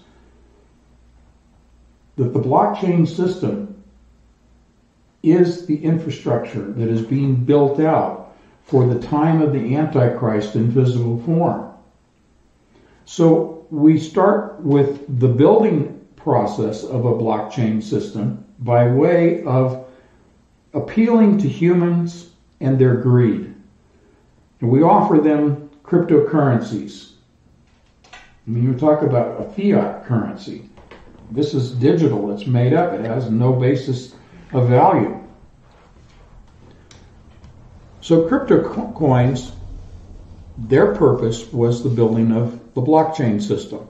that the blockchain system is the infrastructure that is being built out for the time of the Antichrist in physical form. So we start with the building process of a blockchain system by way of appealing to humans and their greed. And we offer them cryptocurrencies. I mean, you talk about a fiat currency. This is digital. It's made up. It has no basis of value. So crypto coins, their purpose was the building of the blockchain system.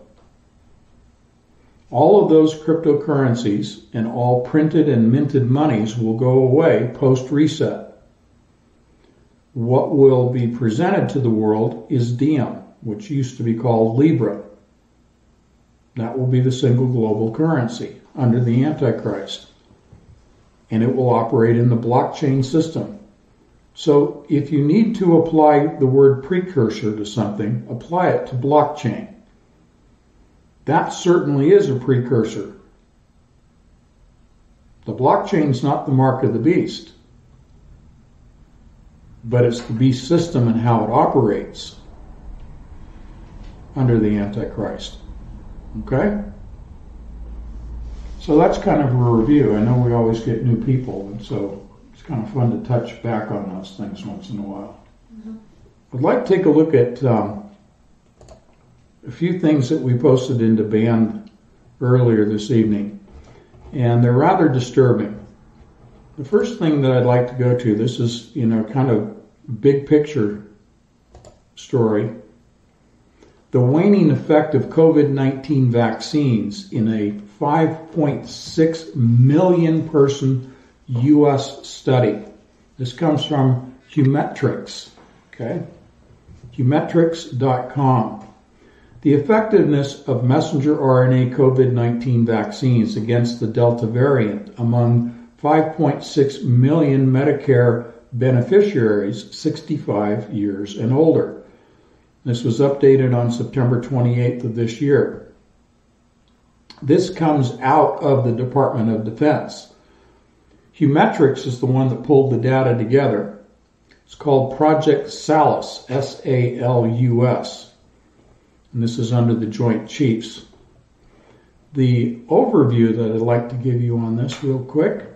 All of those cryptocurrencies and all printed and minted monies will go away post-reset. What will be presented to the world is Diem, which used to be called Libra. That will be the single global currency under the Antichrist. And it will operate in the blockchain system. So if you need to apply the word precursor to something, apply it to blockchain. That certainly is a precursor. The blockchain is not the mark of the beast, but it's the beast system and how it operates under the Antichrist. Okay? So that's kind of a review. I know we always get new people, and so it's kind of fun to touch back on those things once in a while. Mm-hmm. I'd like to take a look at um, a few things that we posted into Band earlier this evening, and they're rather disturbing. The first thing that I'd like to go to, this is, you know, kind of big picture story. The waning effect of COVID nineteen vaccines in a five point six million person U S study. This comes from Humetrix, okay? Humetrix dot com. The effectiveness of messenger R N A COVID nineteen vaccines against the Delta variant among five point six million Medicare beneficiaries sixty-five years and older. This was updated on September twenty-eighth of this year. This comes out of the Department of Defense. Humetrix is the one that pulled the data together. It's called Project Salus, S A L U S. And this is under the Joint Chiefs. The overview that I'd like to give you on this real quick.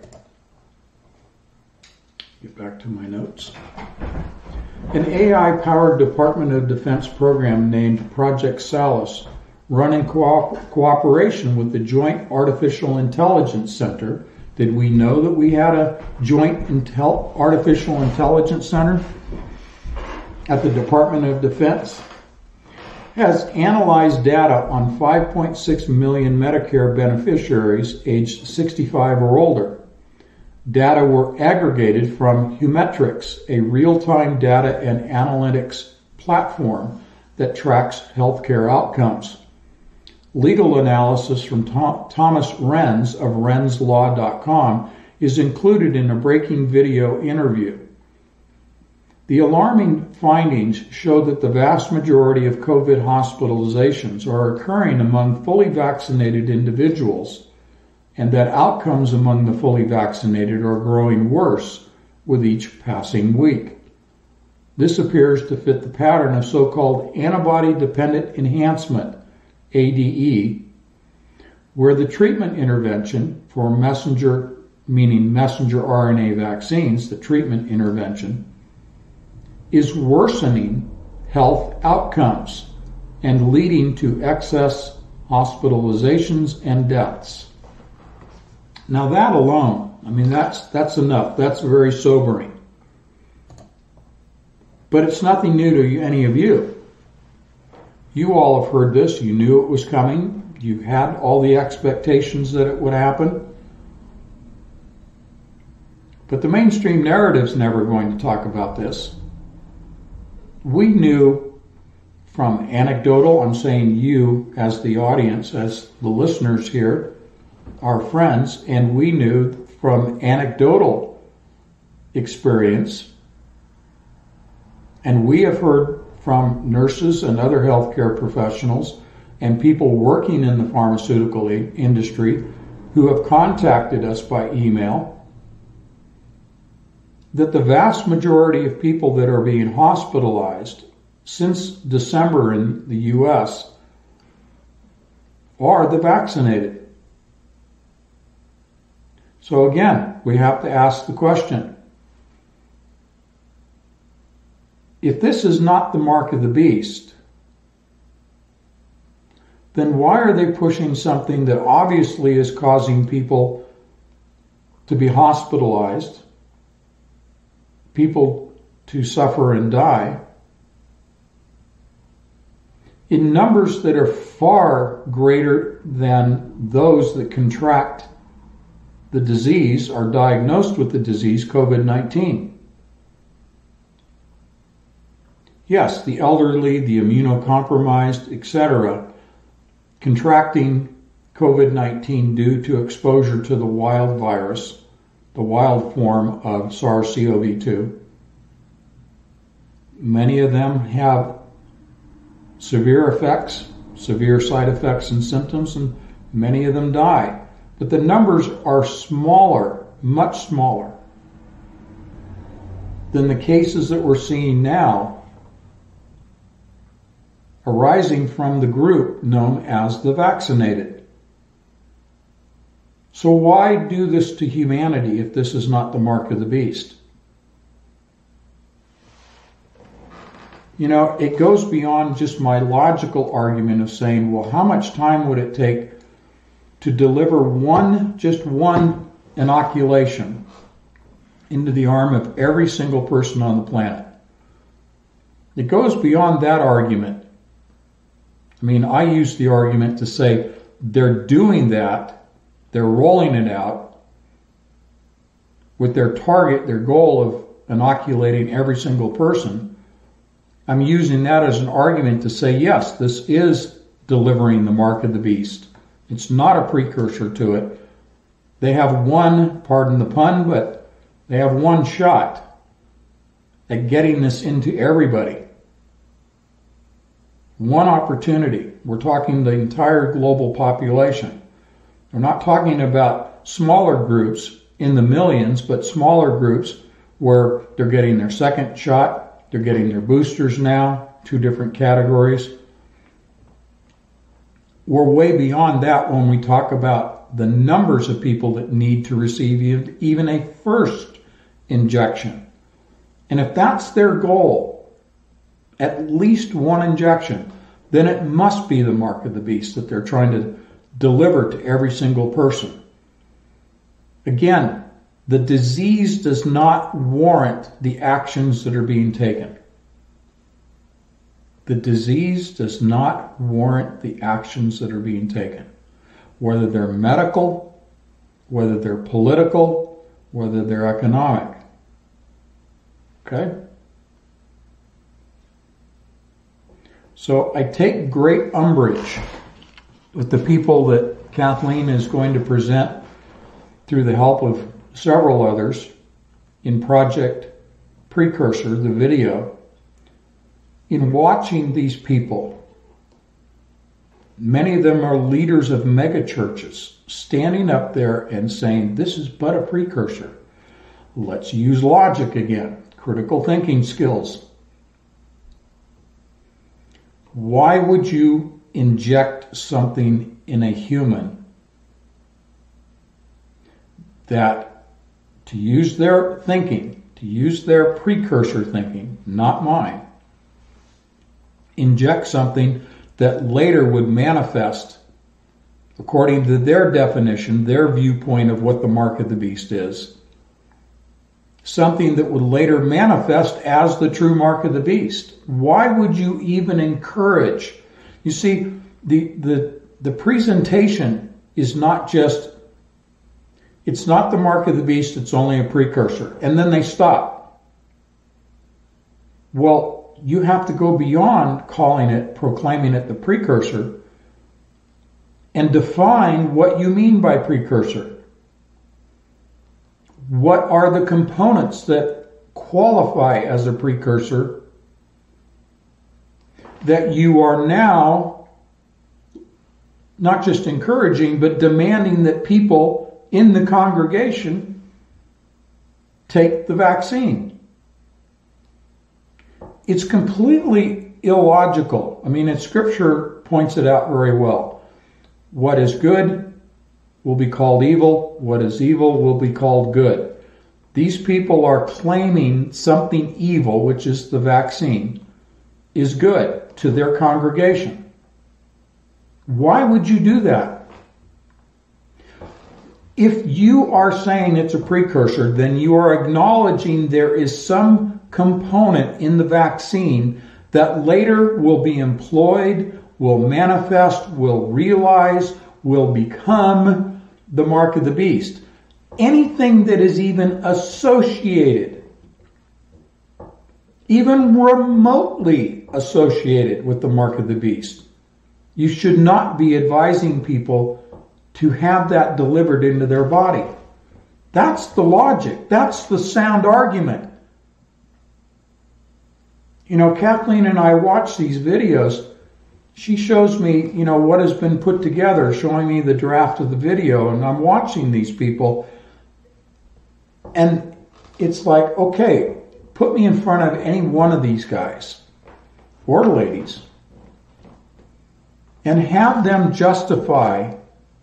Get back to my notes. An A I-powered Department of Defense program named Project Salus, run in co- cooperation with the Joint Artificial Intelligence Center Did we know that we had a joint intel- artificial intelligence center at the Department of Defense? Has analyzed data on five point six million Medicare beneficiaries aged sixty-five or older. Data were aggregated from Humetrics, a real-time data and analytics platform that tracks healthcare outcomes. Legal analysis from Tom- Thomas Renz of renz law dot com is included in a breaking video interview. The alarming findings show that the vast majority of COVID hospitalizations are occurring among fully vaccinated individuals, and that outcomes among the fully vaccinated are growing worse with each passing week. This appears to fit the pattern of so-called antibody-dependent enhancement, A D E, where the treatment intervention for messenger, meaning messenger R N A vaccines, the treatment intervention, is worsening health outcomes and leading to excess hospitalizations and deaths. Now that alone, I mean, that's that's enough. That's very sobering. But it's nothing new to any of you. You all have heard this. You knew it was coming. You had all the expectations that it would happen. But the mainstream narrative's never going to talk about this. We knew from anecdotal, I'm saying you as the audience, as the listeners here, our friends, and we knew from anecdotal experience, and we have heard from nurses and other healthcare professionals and people working in the pharmaceutical industry who have contacted us by email, that the vast majority of people that are being hospitalized since December in the U S are the vaccinated. So again, we have to ask the question, if this is not the mark of the beast, then why are they pushing something that obviously is causing people to be hospitalized, people to suffer and die, in numbers that are far greater than those that contract the disease, are diagnosed with the disease, COVID nineteen? Yes, the elderly, the immunocompromised, et cetera, contracting COVID nineteen due to exposure to the wild virus, the wild form of SARS C o V two. Many of them have severe effects, severe side effects and symptoms, and many of them die. But the numbers are smaller, much smaller, than the cases that we're seeing now arising from the group known as the vaccinated. So why do this to humanity if this is not the mark of the beast? You know, it goes beyond just my logical argument of saying, well, how much time would it take to deliver one, just one inoculation into the arm of every single person on the planet? It goes beyond that argument. I mean, I use the argument to say they're doing that, they're rolling it out with their target, their goal of inoculating every single person. I'm using that as an argument to say, yes, this is delivering the mark of the beast. It's not a precursor to it. They have one, pardon the pun, but they have one shot at getting this into everybody. One opportunity. We're talking the entire global population. We're not talking about smaller groups in the millions, but smaller groups where they're getting their second shot, they're getting their boosters now, two different categories. We're way beyond that when we talk about the numbers of people that need to receive even a first injection. And if that's their goal, at least one injection, then it must be the mark of the beast that they're trying to deliver to every single person. Again, the disease does not warrant the actions that are being taken. The disease does not warrant the actions that are being taken. Whether they're medical, whether they're political, whether they're economic. Okay? So I take great umbrage with the people that Kathleen is going to present through the help of several others in Project Precursor, the video, in watching these people. Many of them are leaders of megachurches standing up there and saying, this is but a precursor. Let's use logic again, critical thinking skills. Why would you inject something in a human that, to use their thinking, to use their precursor thinking, not mine, inject something that later would manifest, according to their definition, their viewpoint of what the mark of the beast is, something that would later manifest as the true mark of the beast? Why would you even encourage? You see, the the the presentation is not just, it's not the mark of the beast, it's only a precursor. And then they stop. Well, you have to go beyond calling it, proclaiming it the precursor, and define what you mean by precursor. What are the components that qualify as a precursor that you are now not just encouraging, but demanding that people in the congregation take the vaccine? It's completely illogical. I mean, and Scripture points it out very well. What is good will be called evil. What is evil will be called good. These people are claiming something evil, which is the vaccine, is good to their congregation. Why would you do that? If you are saying it's a precursor, then you are acknowledging there is some component in the vaccine that later will be employed, will manifest, will realize, will become the mark of the beast. Anything that is even associated, even remotely associated with the mark of the beast, you should not be advising people to have that delivered into their body. That's the logic. That's the sound argument. You know, Kathleen and I watch these videos. She shows me, you know, what has been put together, showing me the draft of the video, and I'm watching these people. And it's like, okay, put me in front of any one of these guys or ladies and have them justify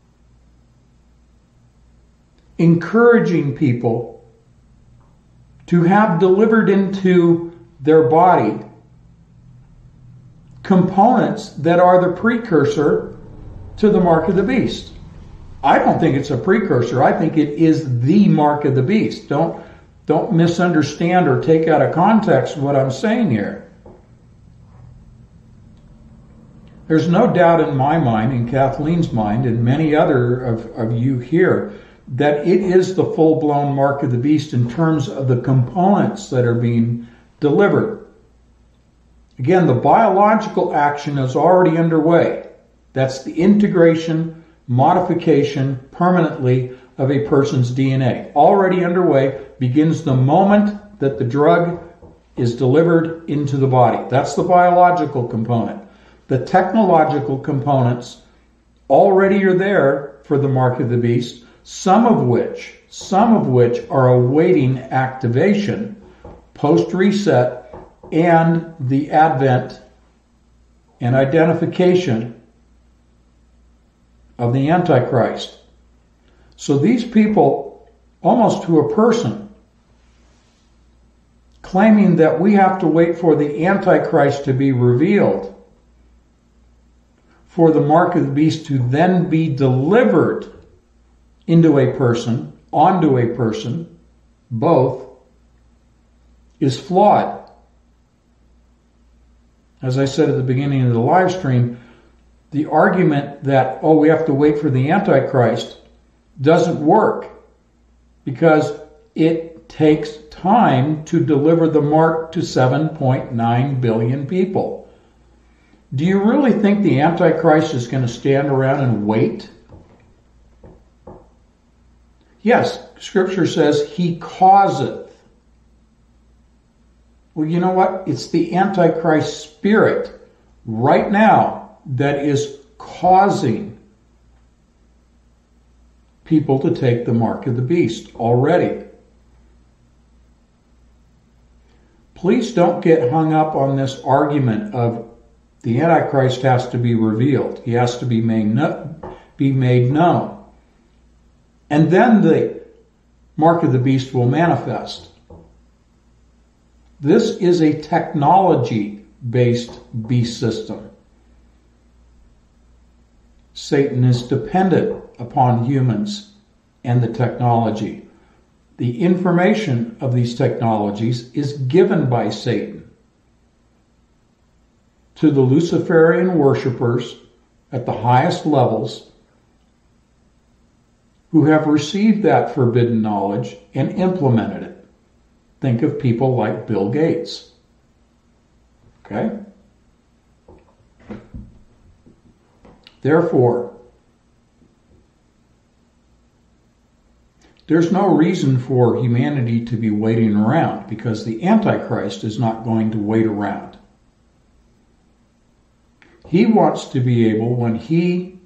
encouraging people to have delivered into their body components that are the precursor to the mark of the beast. I don't think it's a precursor. I think it is the mark of the beast. Don't, don't misunderstand or take out of context what I'm saying here. There's no doubt in my mind, in Kathleen's mind, and many other of, of you here, that it is the full-blown mark of the beast in terms of the components that are being delivered. Again, the biological action is already underway. That's the integration, modification, permanently of a person's D N A. Already underway, begins the moment that the drug is delivered into the body. That's the biological component. The technological components already are there for the mark of the beast, some of which, some of which are awaiting activation post-reset and the advent and identification of the Antichrist. So these people, almost to a person, claiming that we have to wait for the Antichrist to be revealed for the mark of the beast to then be delivered into a person onto a person, both, is flawed. As I said at the beginning of the live stream, the argument that, oh, we have to wait for the Antichrist doesn't work because it takes time to deliver the mark to seven point nine billion people. Do you really think the Antichrist is going to stand around and wait? Yes, Scripture says he causeth. Well, you know what? It's the Antichrist spirit right now that is causing people to take the mark of the beast already. Please don't get hung up on this argument of the Antichrist has to be revealed. He has to be made, no, be made known. And then the mark of the beast will manifest. This is a technology-based beast system. Satan is dependent upon humans and the technology. The information of these technologies is given by Satan to the Luciferian worshipers at the highest levels who have received that forbidden knowledge and implemented it. Think of people like Bill Gates. Okay? Therefore, there's no reason for humanity to be waiting around because the Antichrist is not going to wait around. He wants to be able, when he,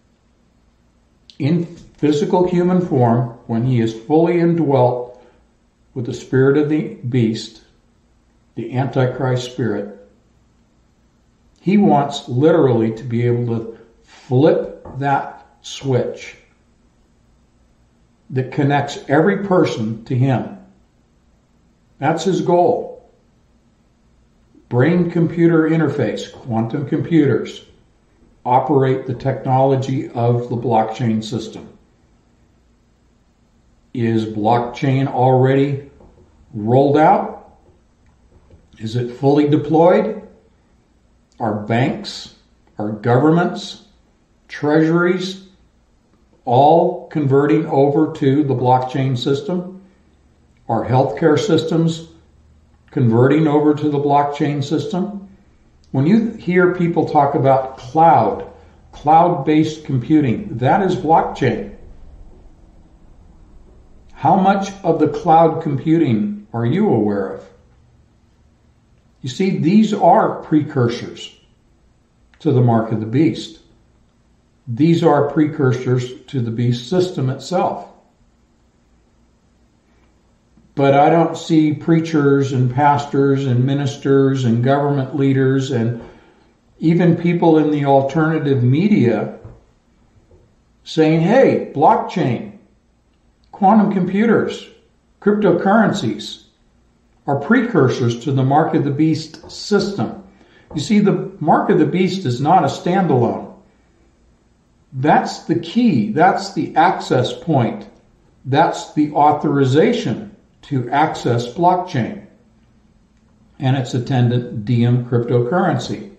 in physical human form, when he is fully indwelt with the spirit of the beast, the Antichrist spirit, he wants literally to be able to flip that switch that connects every person to him. That's his goal. Brain-computer interface, quantum computers, operate the technology of the blockchain system. Is blockchain already rolled out? Is it fully deployed? Are banks, are governments, treasuries all converting over to the blockchain system? Are healthcare systems converting over to the blockchain system? When you hear people talk about cloud, cloud-based computing, that is blockchain. How much of the cloud computing are you aware of? You see, these are precursors to the mark of the beast. These are precursors to the beast system itself. But I don't see preachers and pastors and ministers and government leaders and even people in the alternative media saying, hey, blockchain, quantum computers, cryptocurrencies are precursors to the mark of the beast system. You see, the mark of the beast is not a standalone. That's the key. That's the access point. That's the authorization to access blockchain and its attendant Diem cryptocurrency.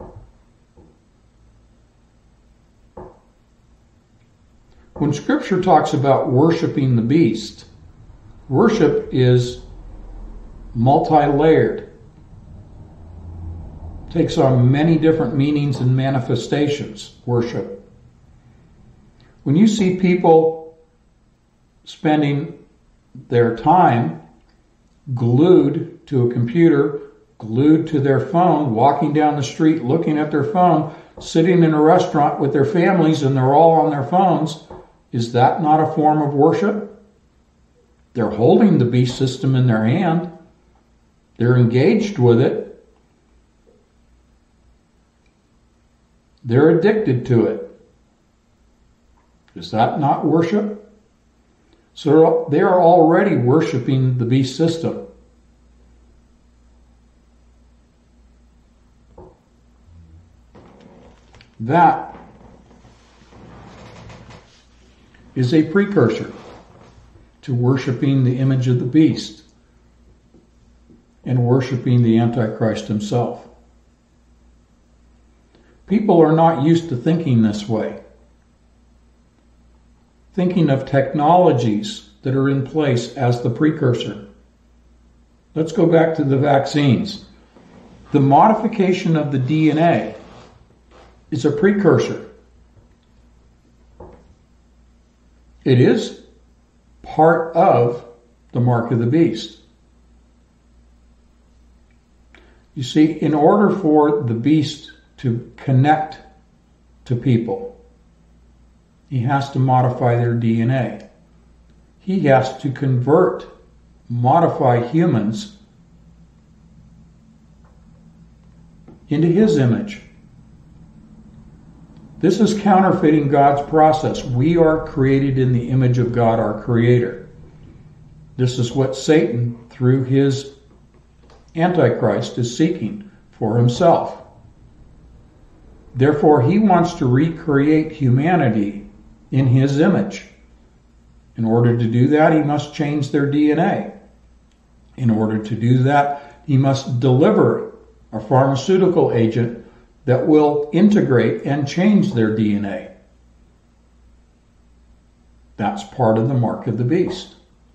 When Scripture talks about worshiping the beast, worship is multi-layered. Takes on many different meanings and manifestations, worship. When you see people spending their time glued to a computer, glued to their phone, walking down the street, looking at their phone, sitting in a restaurant with their families and they're all on their phones, is that not a form of worship? They're holding the beast system in their hand. They're engaged with it. They're addicted to it. Is that not worship? So they are already worshiping the beast system. That is a precursor. to worshiping the image of the beast and worshiping the Antichrist himself. People are not used to thinking this way, thinking of technologies that are in place as the precursor. Let's go back to the vaccines. The modification of the D N A is a precursor. It is part of the mark of the beast. You see, in order for the beast to connect to people, he has to modify their D N A. He has to convert, modify humans into his image. This is counterfeiting God's process. We are created in the image of God, our Creator. This is what Satan, through his Antichrist, is seeking for himself. Therefore, he wants to recreate humanity in his image. In order to do that, he must change their D N A. In order to do that, he must deliver a pharmaceutical agent that will integrate and change their D N A. That's part of the mark of the beast.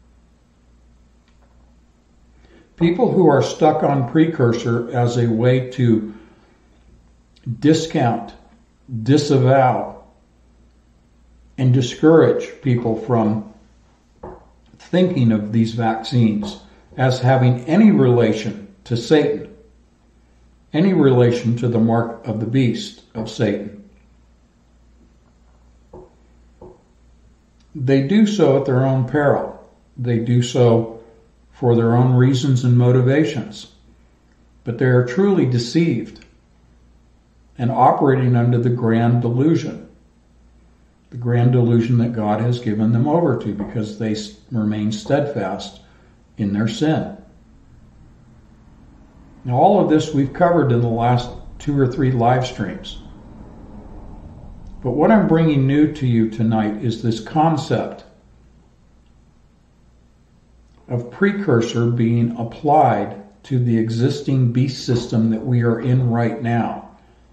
People who are stuck on precursor as a way to discount, disavow, and discourage people from thinking of these vaccines as having any relation to Satan, any relation to the mark of the beast of Satan. They do so at their own peril. They do so for their own reasons and motivations. But they are truly deceived and operating under the grand delusion. The grand delusion that God has given them over to because they remain steadfast in their sin. Now, all of this we've covered in the last two or three live streams. But what I'm bringing new to you tonight is this concept of precursor being applied to the existing beast system that we are in right now.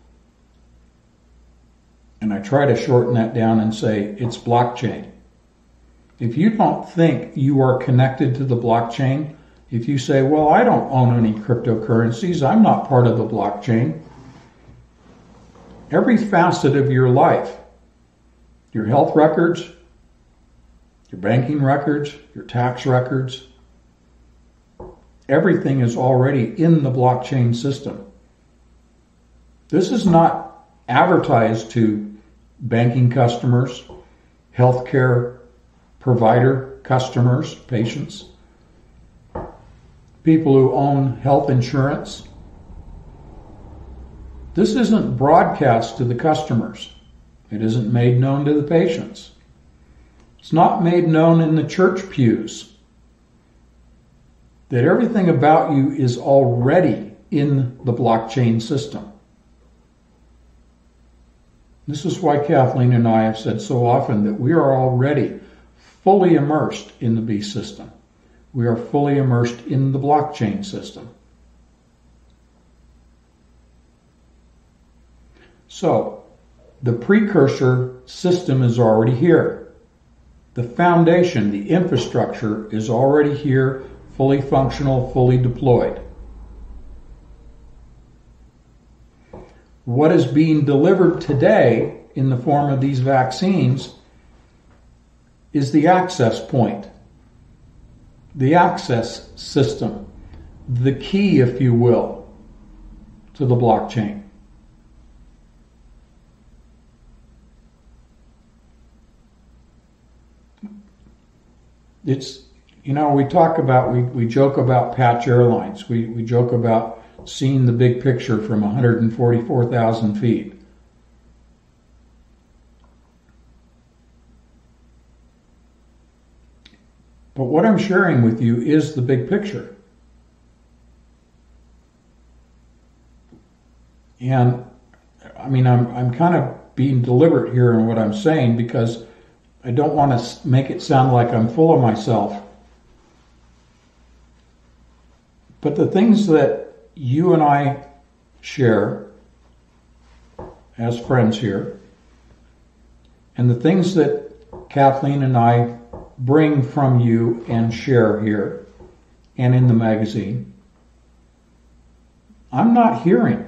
And I try to shorten that down and say it's blockchain. If you don't think you are connected to the blockchain, if you say, well, I don't own any cryptocurrencies, I'm not part of the blockchain. Every facet of your life, your health records, your banking records, your tax records, everything is already in the blockchain system. This is not advertised to banking customers, healthcare provider customers, patients, people who own health insurance. This isn't broadcast to the customers. It isn't made known to the patients. It's not made known in the church pews. That everything about you is already in the blockchain system. This is why Kathleen and I have said so often that we are already fully immersed in the beast system. We are fully immersed in the blockchain system. So, the precursor system is already here. The foundation, the infrastructure is already here, fully functional, fully deployed. What is being delivered today in the form of these vaccines is the access point. The access system, the key, if you will, to the blockchain. It's, you know, we talk about, we, we joke about Patch Airlines. We, we joke about seeing the big picture from one hundred forty-four thousand feet. But what I'm sharing with you is the big picture. And I mean, I'm, I'm kind of being deliberate here in what I'm saying because I don't want to make it sound like I'm full of myself. But the things that you and I share as friends here, and the things that Kathleen and I bring from you and share here and in the magazine, I'm not hearing.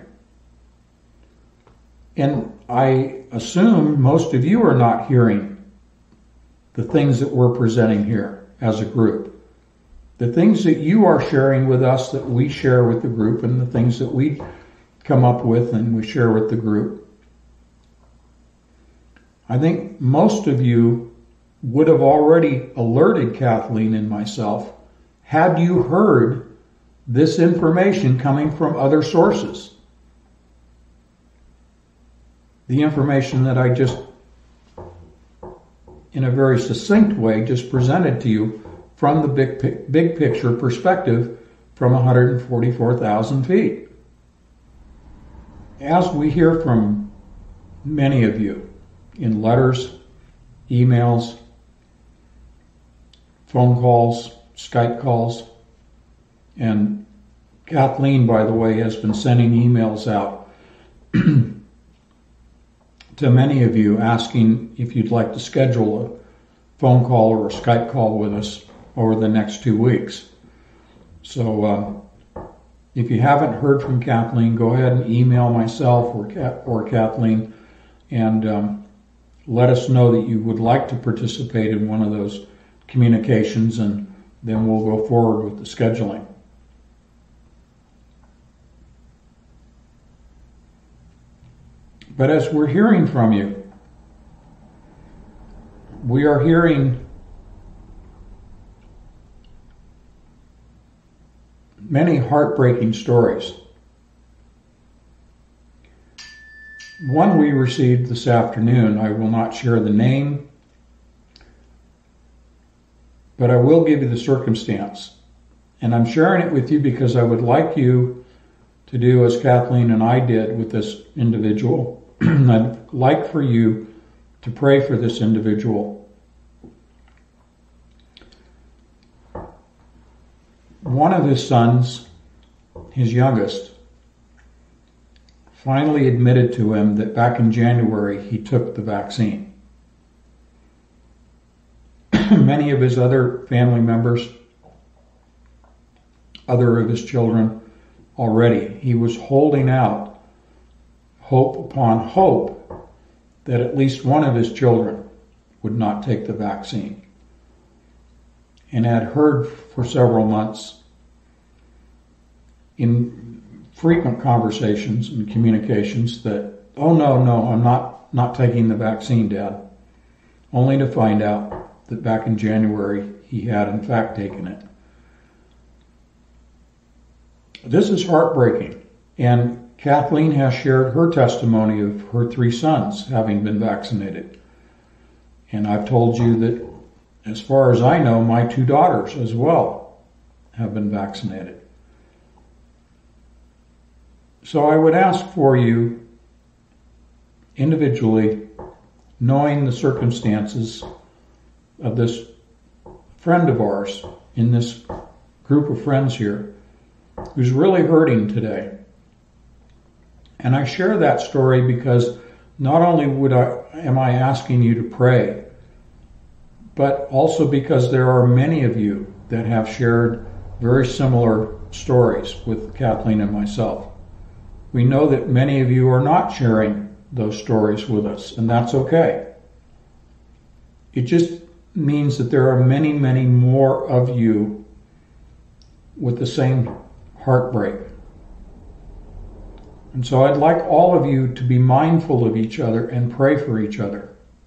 And I assume most of you are not hearing the things that we're presenting here as a group. The things that you are sharing with us that we share with the group, and the things that we come up with and we share with the group. I think most of you would have already alerted Kathleen and myself had you heard this information coming from other sources. The information that I just, in a very succinct way, just presented to you from the big, big picture perspective from one hundred forty-four thousand feet. As we hear from many of you in letters, emails, phone calls, Skype calls, and Kathleen, by the way, has been sending emails out to many of you asking if you'd like to schedule a phone call or a Skype call with us over the next two weeks. So uh, if you haven't heard from Kathleen, go ahead and email myself or Kat, or Kathleen and um, let us know that you would like to participate in one of those communications, and then we'll go forward with the scheduling. But as we're hearing from you, we are hearing many heartbreaking stories. One we received this afternoon, I will not share the name, but I will give you the circumstance. And I'm sharing it with you because I would like you to do as Kathleen and I did with this individual. I'd like for you to pray for this individual. One of his sons, his youngest, finally admitted to him that back in January he took the vaccine. Many of his other family members, other of his children, already, he was holding out hope upon hope that at least one of his children would not take the vaccine, and had heard for several months in frequent conversations and communications that, oh no, no, I'm not, not taking the vaccine, Dad, only to find out that back in January he had in fact taken it. This is heartbreaking, and Kathleen has shared her testimony of her three sons having been vaccinated. And I've told you that, as far as I know, my two daughters as well have been vaccinated. So I would ask for you, individually, knowing the circumstances of this friend of ours in this group of friends here, who's really hurting today. And I share that story because not only would I, am I asking you to pray, but also because there are many of you that have shared very similar stories with Kathleen and myself. We know that many of you are not sharing those stories with us, and that's okay. It just means that there are many, many more of you with the same heartbreak. And so I'd like all of you to be mindful of each other and pray for each other.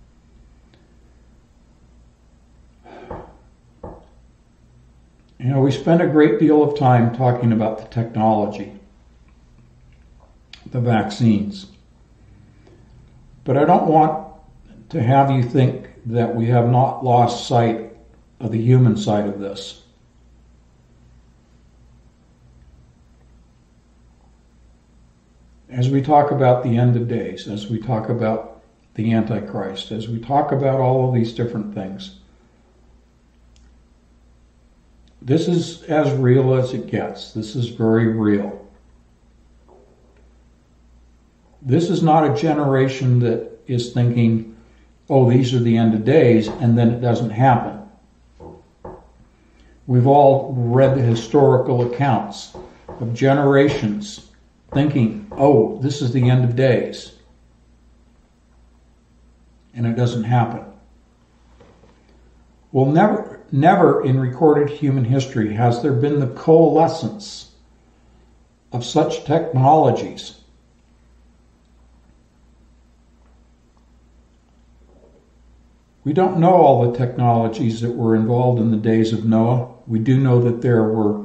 You know, we spend a great deal of time talking about the technology, the vaccines. But I don't want to have you think that we have not lost sight of the human side of this. As we talk about the end of days, as we talk about the Antichrist, as we talk about all of these different things, this is as real as it gets. This is very real. This is not a generation that is thinking, oh, these are the end of days, and then it doesn't happen. We've all read the historical accounts of generations thinking, oh, this is the end of days. And it doesn't happen. Well, never, never in recorded human history has there been the coalescence of such technologies. We don't know all the technologies that were involved in the days of Noah. We do know that there were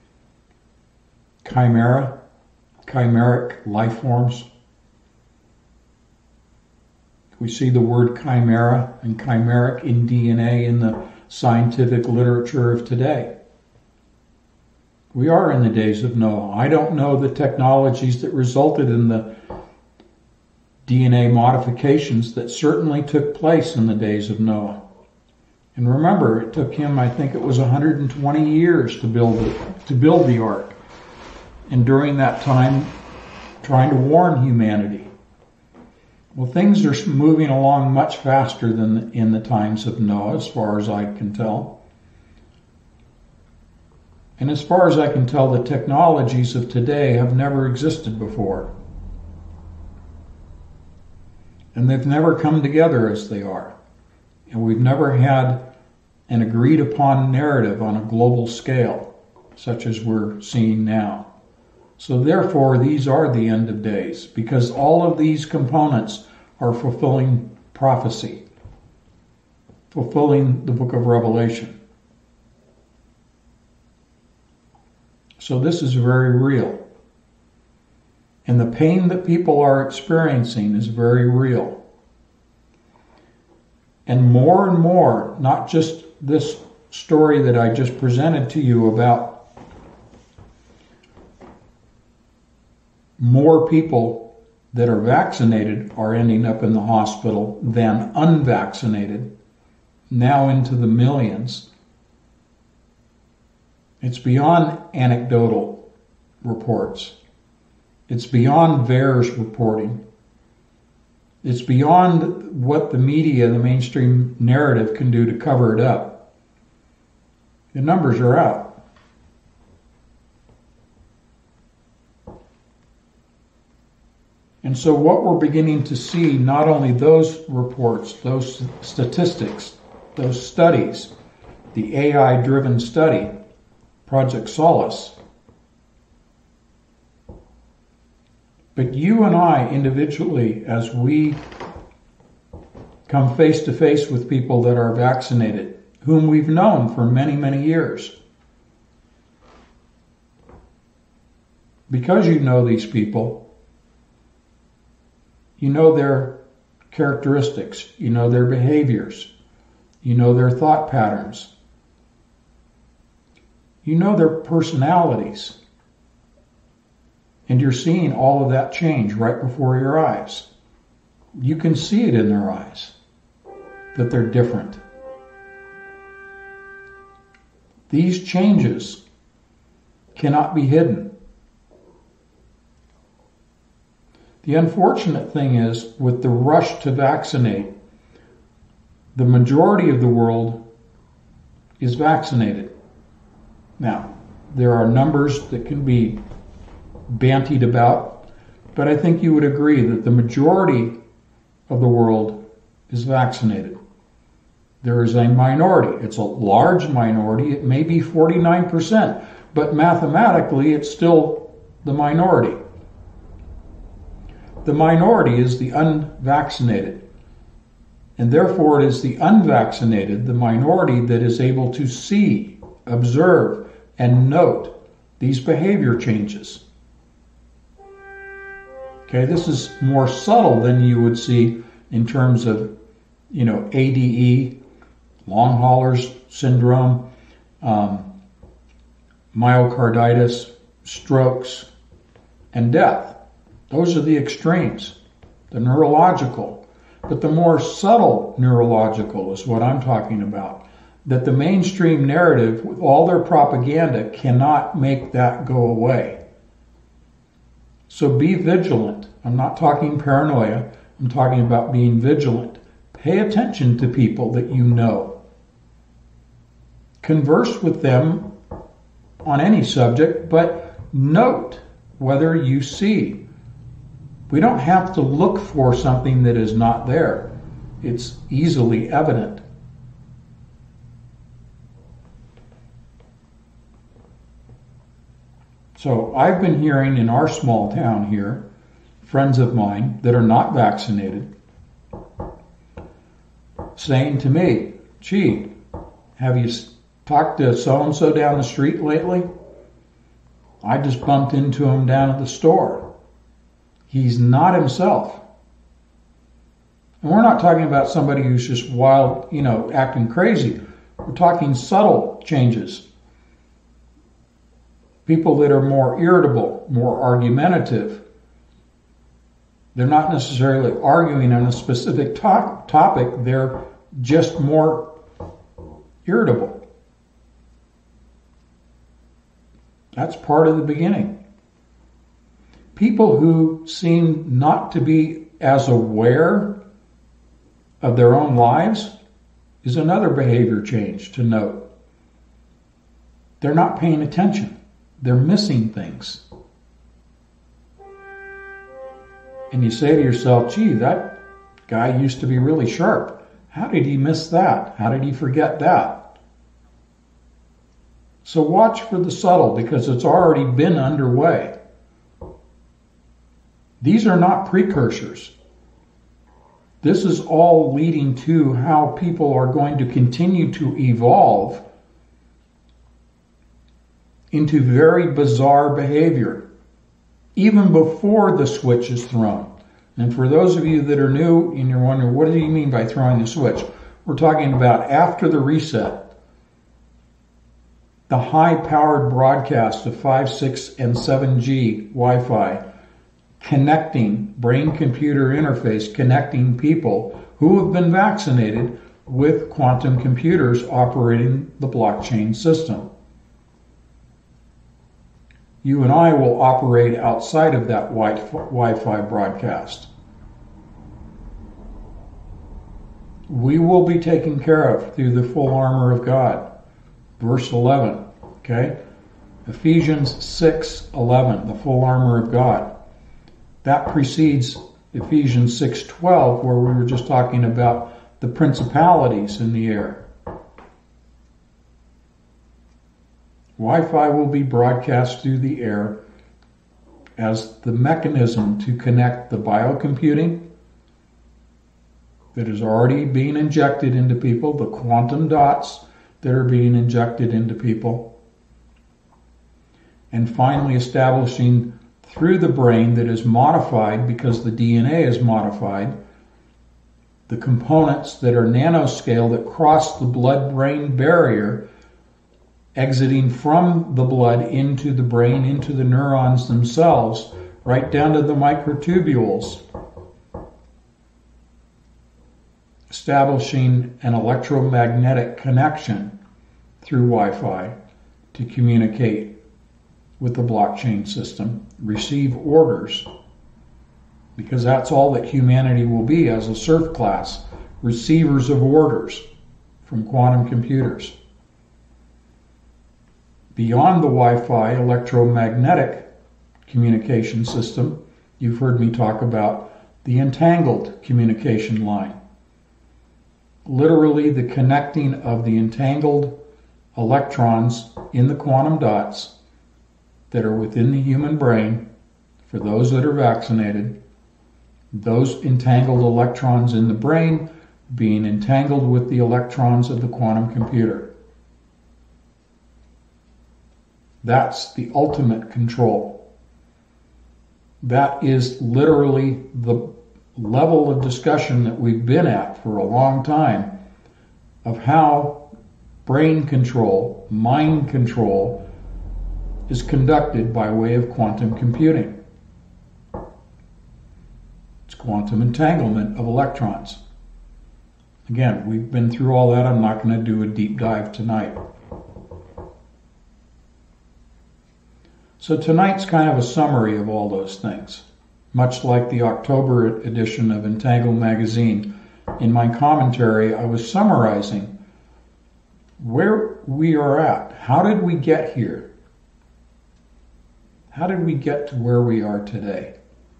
chimera, chimeric life forms. We see the word chimera and chimeric in D N A in the scientific literature of today. We are in the days of Noah. I don't know the technologies that resulted in the D N A modifications that certainly took place in the days of Noah. And remember, it took him, I think it was one hundred twenty years to build it, to build the ark. And during that time, trying to warn humanity. Well, things are moving along much faster than in the times of Noah, as far as I can tell. And as far as I can tell, the technologies of today have never existed before. And they've never come together as they are. And we've never had an agreed upon narrative on a global scale, such as we're seeing now. So therefore, these are the end of days, because all of these components are fulfilling prophecy, fulfilling the book of Revelation. So this is very real. And the pain that people are experiencing is very real. And more and more, not just this story that I just presented to you about more people that are vaccinated are ending up in the hospital than unvaccinated, now into the millions. It's beyond anecdotal reports. It's beyond V A E R's reporting. It's beyond what the media, the mainstream narrative can do to cover it up. The numbers are out. And so what we're beginning to see, not only those reports, those statistics, those studies, the A I-driven study, Project Solace, but you and I individually, as we come face to face with people that are vaccinated, whom we've known for many, many years, because you know these people, you know their characteristics, you know their behaviors, you know their thought patterns, you know their personalities, and you're seeing all of that change right before your eyes. You can see it in their eyes, that they're different. These changes cannot be hidden. The unfortunate thing is, with the rush to vaccinate, the majority of the world is vaccinated. Now, there are numbers that can be bantied about, but I think you would agree that the majority of the world is vaccinated. There is a minority. It's a large minority. It may be forty-nine percent, but mathematically it's still the minority. The minority is the unvaccinated. And therefore it is the unvaccinated, the minority, that is able to see, observe, and note these behavior changes. Okay, this is more subtle than you would see in terms of, you know, A D E, long haulers syndrome, um, myocarditis, strokes, and death. Those are the extremes, the neurological. But the more subtle neurological is what I'm talking about. That the mainstream narrative, with all their propaganda, cannot make that go away. So be vigilant. I'm not talking paranoia. I'm talking about being vigilant. Pay attention to people that you know. Converse with them on any subject, but note whether you see. We don't have to look for something that is not there. It's easily evident. So I've been hearing in our small town here, friends of mine that are not vaccinated, saying to me, gee, have you talked to so-and-so down the street lately? I just bumped into him down at the store. He's not himself. And we're not talking about somebody who's just wild, you know, acting crazy. We're talking subtle changes. People that are more irritable, more argumentative. They're not necessarily arguing on a specific to- topic. They're just more irritable. That's part of the beginning. People who seem not to be as aware of their own lives is another behavior change to note. They're not paying attention. They're missing things. And you say to yourself, gee, that guy used to be really sharp. How did he miss that? How did he forget that? So watch for the subtle, because it's already been underway. These are not precursors. This is all leading to how people are going to continue to evolve into very bizarre behavior, even before the switch is thrown. And for those of you that are new and you're wondering, what do you mean by throwing the switch? We're talking about after the reset, the high-powered broadcast of five, six, and seven G Wi-Fi, connecting brain-computer interface, connecting people who have been vaccinated with quantum computers operating the blockchain system. You and I will operate outside of that Wi-Fi broadcast. We will be taken care of through the full armor of God. Verse eleven, okay? Ephesians six eleven, the full armor of God. That precedes Ephesians six twelve, where we were just talking about the principalities in the air. Wi-Fi will be broadcast through the air as the mechanism to connect the biocomputing that is already being injected into people, the quantum dots that are being injected into people, and finally establishing through the brain that is modified because the D N A is modified, the components that are nanoscale that cross the blood-brain barrier, exiting from the blood into the brain, into the neurons themselves, right down to the microtubules, establishing an electromagnetic connection through Wi-Fi to communicate with the blockchain system, receive orders, because that's all that humanity will be as a serf class, receivers of orders from quantum computers. Beyond the Wi-Fi electromagnetic communication system, you've heard me talk about the entangled communication line. Literally the connecting of the entangled electrons in the quantum dots that are within the human brain, for those that are vaccinated, those entangled electrons in the brain being entangled with the electrons of the quantum computer. That's the ultimate control. That is literally the level of discussion that we've been at for a long time of how brain control, mind control is conducted by way of quantum computing. It's quantum entanglement of electrons. Again, we've been through all that. I'm not going to do a deep dive tonight. So tonight's kind of a summary of all those things. Much like the October edition of Entangle Magazine, in my commentary, I was summarizing where we are at. How did we get here? How did we get to where we are today?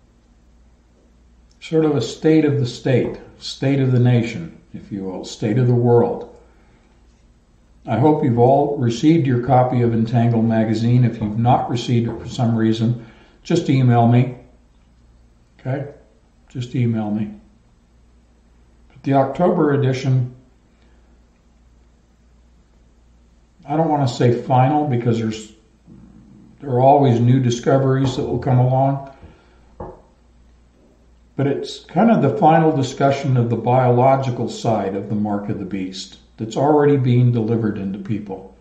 Sort of a state of the state, state of the nation, if you will, state of the world. I hope you've all received your copy of Entangle Magazine. If you've not received it for some reason, just email me. Okay? Just email me. But the October edition, I don't want to say final because there's there are always new discoveries that will come along. But it's kind of the final discussion of the biological side of the mark of the beast that's already being delivered into people.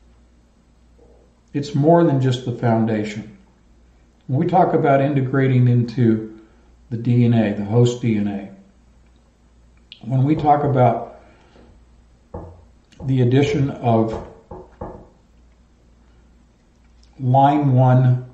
It's more than just the foundation. When we talk about integrating into the D N A, the host D N A, when we talk about the addition of line one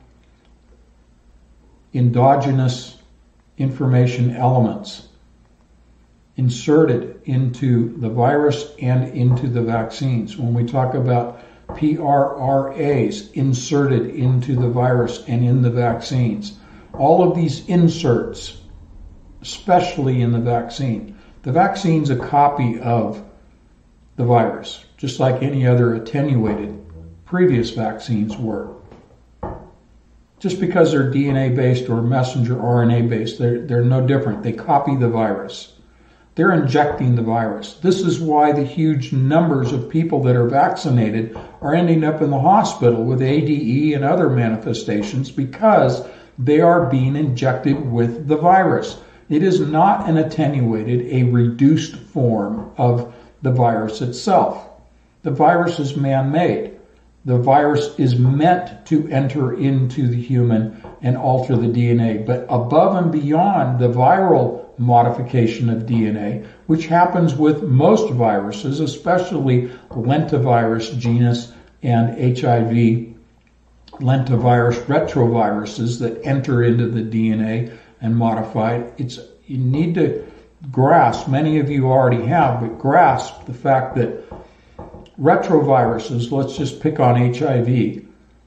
endogenous information elements inserted into the virus and into the vaccines, when we talk about P R R As inserted into the virus and in the vaccines, all of these inserts, especially in the vaccine. The vaccine's a copy of the virus, just like any other attenuated previous vaccines were. Just because they're D N A-based or messenger R N A-based, they're, they're no different. They copy the virus. They're injecting the virus. This is why the huge numbers of people that are vaccinated are ending up in the hospital with A D E and other manifestations, because they are being injected with the virus. It is not an attenuated, a reduced form of the virus itself. The virus is man-made. The virus is meant to enter into the human and alter the D N A. But above and beyond the viral modification of D N A, which happens with most viruses, especially lentivirus genus and H I V lentivirus retroviruses that enter into the D N A and modify it, it's, you need to grasp, many of you already have, but grasp the fact that retroviruses, let's just pick on H I V,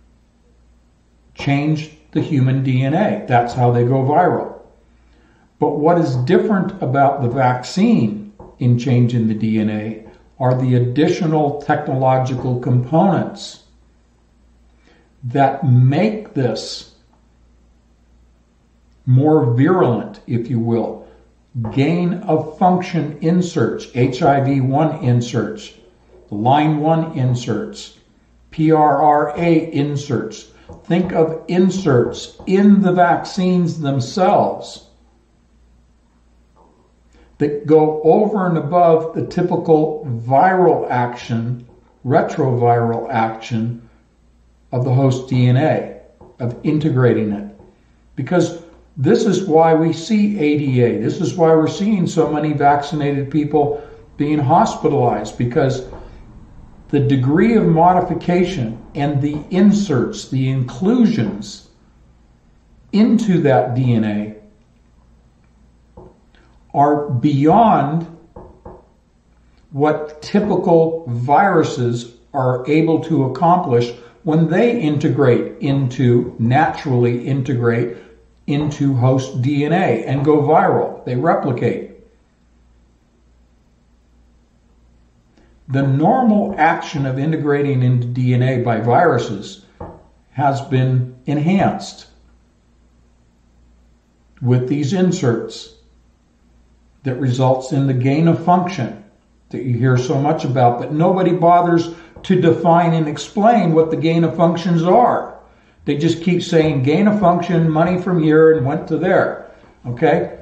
change the human D N A. That's how they go viral. But what is different about the vaccine in changing the D N A are the additional technological components that make this more virulent, if you will. Gain of function inserts, H I V one inserts, line one inserts, P R R A inserts. Think of inserts in the vaccines themselves that go over and above the typical viral action, retroviral action of the host D N A, of integrating it. Because this is why we see A D A. This is why we're seeing so many vaccinated people being hospitalized, because the degree of modification and the inserts, the inclusions into that D N A are beyond what typical viruses are able to accomplish when they integrate into, naturally integrate into host D N A and go viral. They replicate. The normal action of integrating into D N A by viruses has been enhanced with these inserts that results in the gain of function that you hear so much about, but nobody bothers to define and explain what the gain of functions are. They just keep saying gain of function, money from here and went to there. Okay?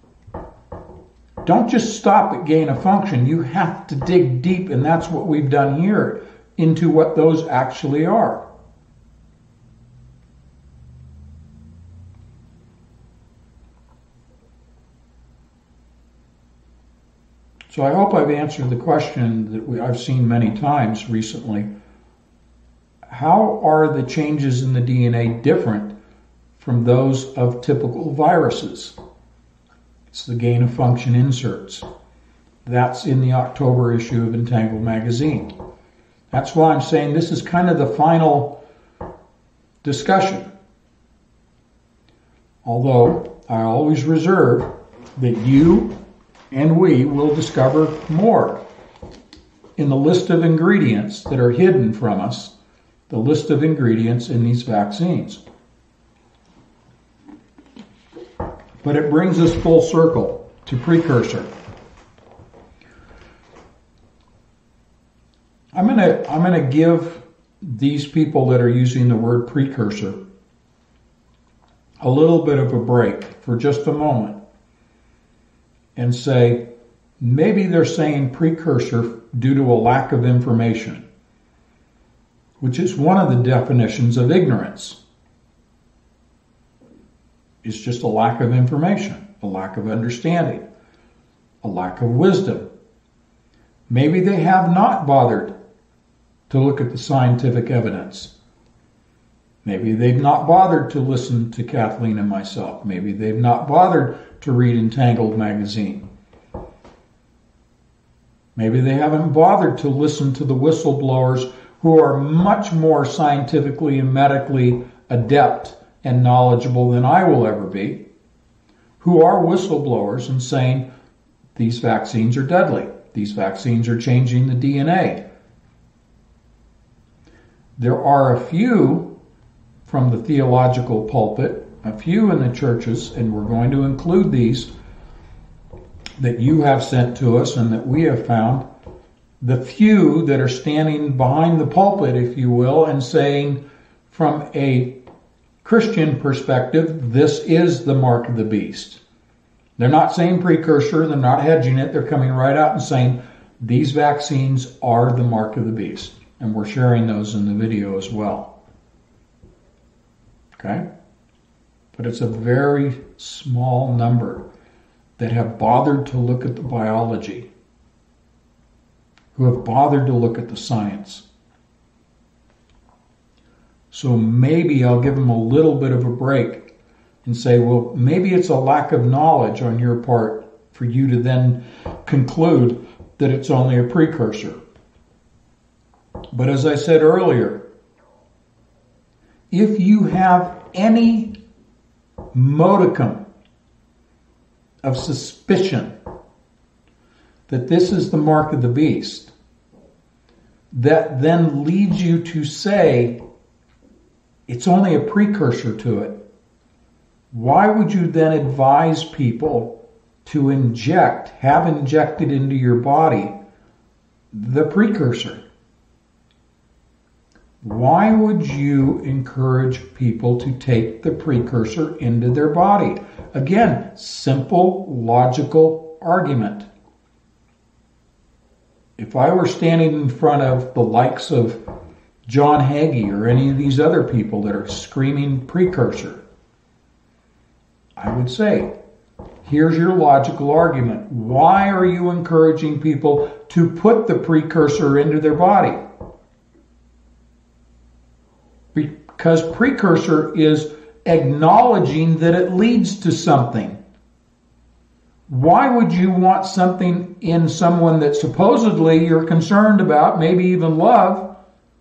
Don't just stop at gain of function. You have to dig deep, and that's what we've done here, into what those actually are. So I hope I've answered the question that we, I've seen many times recently. How are the changes in the D N A different from those of typical viruses? It's the gain of function inserts. That's in the October issue of Entangled Magazine. That's why I'm saying this is kind of the final discussion. Although I always reserve that you and we will discover more in the list of ingredients that are hidden from us, the list of ingredients in these vaccines. But it brings us full circle to precursor. I'm gonna I'm gonna give these people that are using the word precursor a little bit of a break for just a moment and say maybe they're saying precursor due to a lack of information, which is one of the definitions of ignorance. It's just a lack of information, a lack of understanding, a lack of wisdom. Maybe they have not bothered to look at the scientific evidence. Maybe they've not bothered to listen to Kathleen and myself. Maybe they've not bothered to read Entangled Magazine. Maybe they haven't bothered to listen to the whistleblowers who are much more scientifically and medically adept and knowledgeable than I will ever be, who are whistleblowers and saying these vaccines are deadly. These vaccines are changing the D N A. There are a few from the theological pulpit, a few in the churches, and we're going to include these that you have sent to us and that we have found, the few that are standing behind the pulpit, if you will, and saying from a Christian perspective, this is the mark of the beast. They're not saying precursor, they're not hedging it, they're coming right out and saying these vaccines are the mark of the beast. And we're sharing those in the video as well. Okay? But it's a very small number that have bothered to look at the biology, who have bothered to look at the science. So maybe I'll give them a little bit of a break and say, well, maybe it's a lack of knowledge on your part for you to then conclude that it's only a precursor. But as I said earlier, if you have any modicum of suspicion that this is the mark of the beast, that then leads you to say it's only a precursor to it, why would you then advise people to inject, have injected into your body the precursor? Why would you encourage people to take the precursor into their body? Again, simple, logical argument. If I were standing in front of the likes of John Hagee or any of these other people that are screaming precursor, I would say, here's your logical argument. Why are you encouraging people to put the precursor into their body? Because precursor is acknowledging that it leads to something. Why would you want something in someone that supposedly you're concerned about, maybe even love,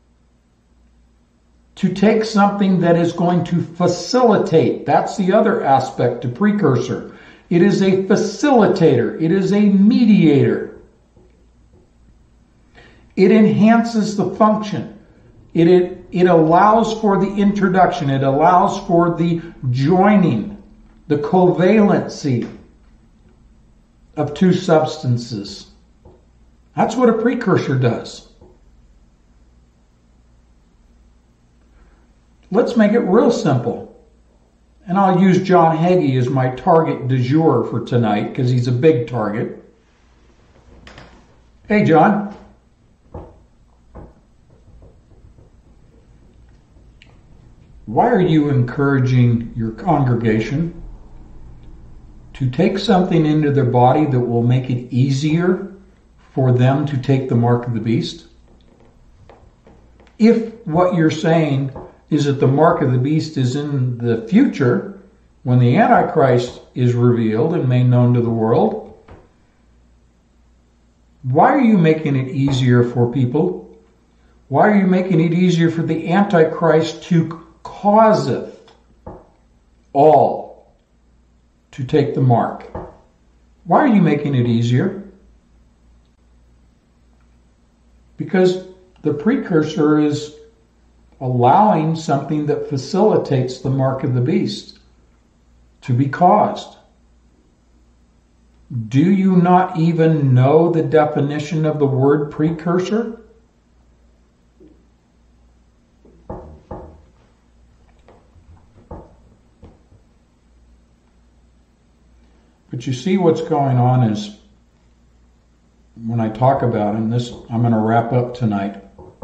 to take something that is going to facilitate? That's the other aspect to precursor. It is a facilitator. It is a mediator. It enhances the function. It, it It allows for the introduction. It allows for the joining, the covalency of two substances. That's what a precursor does. Let's make it real simple. And I'll use John Hagee as my target du jour for tonight because he's a big target. Hey, John. Why are you encouraging your congregation to take something into their body that will make it easier for them to take the mark of the beast? If what you're saying is that the mark of the beast is in the future, when the Antichrist is revealed and made known to the world, why are you making it easier for people? Why are you making it easier for the Antichrist to causeth all to take the mark? Why are you making it easier? Because the precursor is allowing something that facilitates the mark of the beast to be caused. Do you not even know the definition of the word precursor? But you see what's going on is, when I talk about, and this I'm going to wrap up tonight,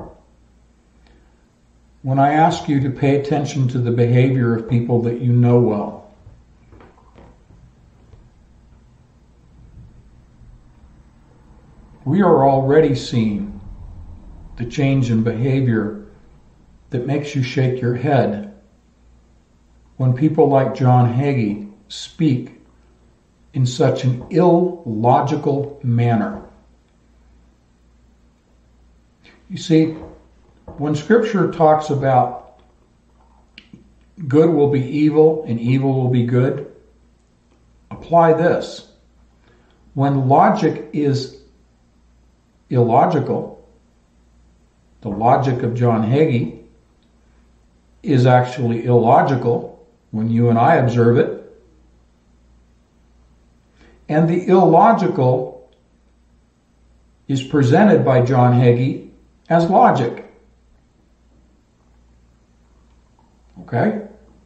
when I ask you to pay attention to the behavior of people that you know well, we are already seeing the change in behavior that makes you shake your head when people like John Hagee speak in such an illogical manner. You see, when Scripture talks about good will be evil and evil will be good, apply this. When logic is illogical, the logic of John Hagee is actually illogical when you and I observe it. And the illogical is presented by John Hagee as logic. Okay?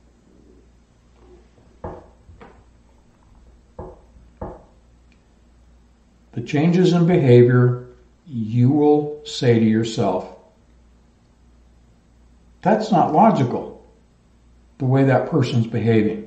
The changes in behavior, you will say to yourself, that's not logical, the way that person's behaving.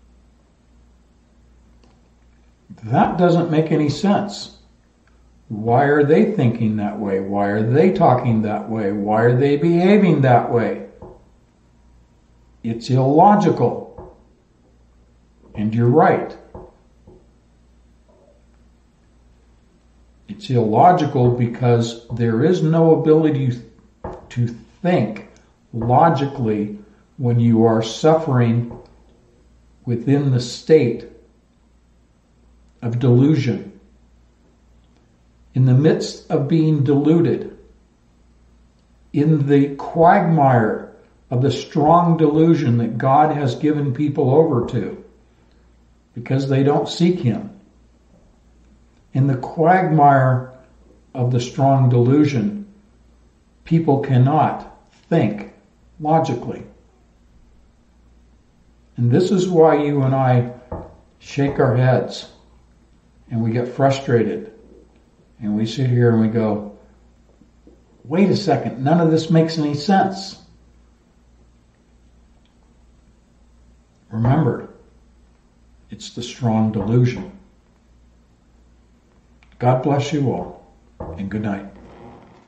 That doesn't make any sense. Why are they thinking that way? Why are they talking that way? Why are they behaving that way? It's illogical. And you're right. It's illogical because there is no ability to think logically when you are suffering within the state of delusion. In the midst of being deluded, in the quagmire of the strong delusion that God has given people over to because they don't seek Him, in the quagmire of the strong delusion, people cannot think logically. And this is why you and I shake our heads and we get frustrated and we sit here and we go, wait a second, none of this makes any sense. Remember, it's the strong delusion. God bless you all, and good night.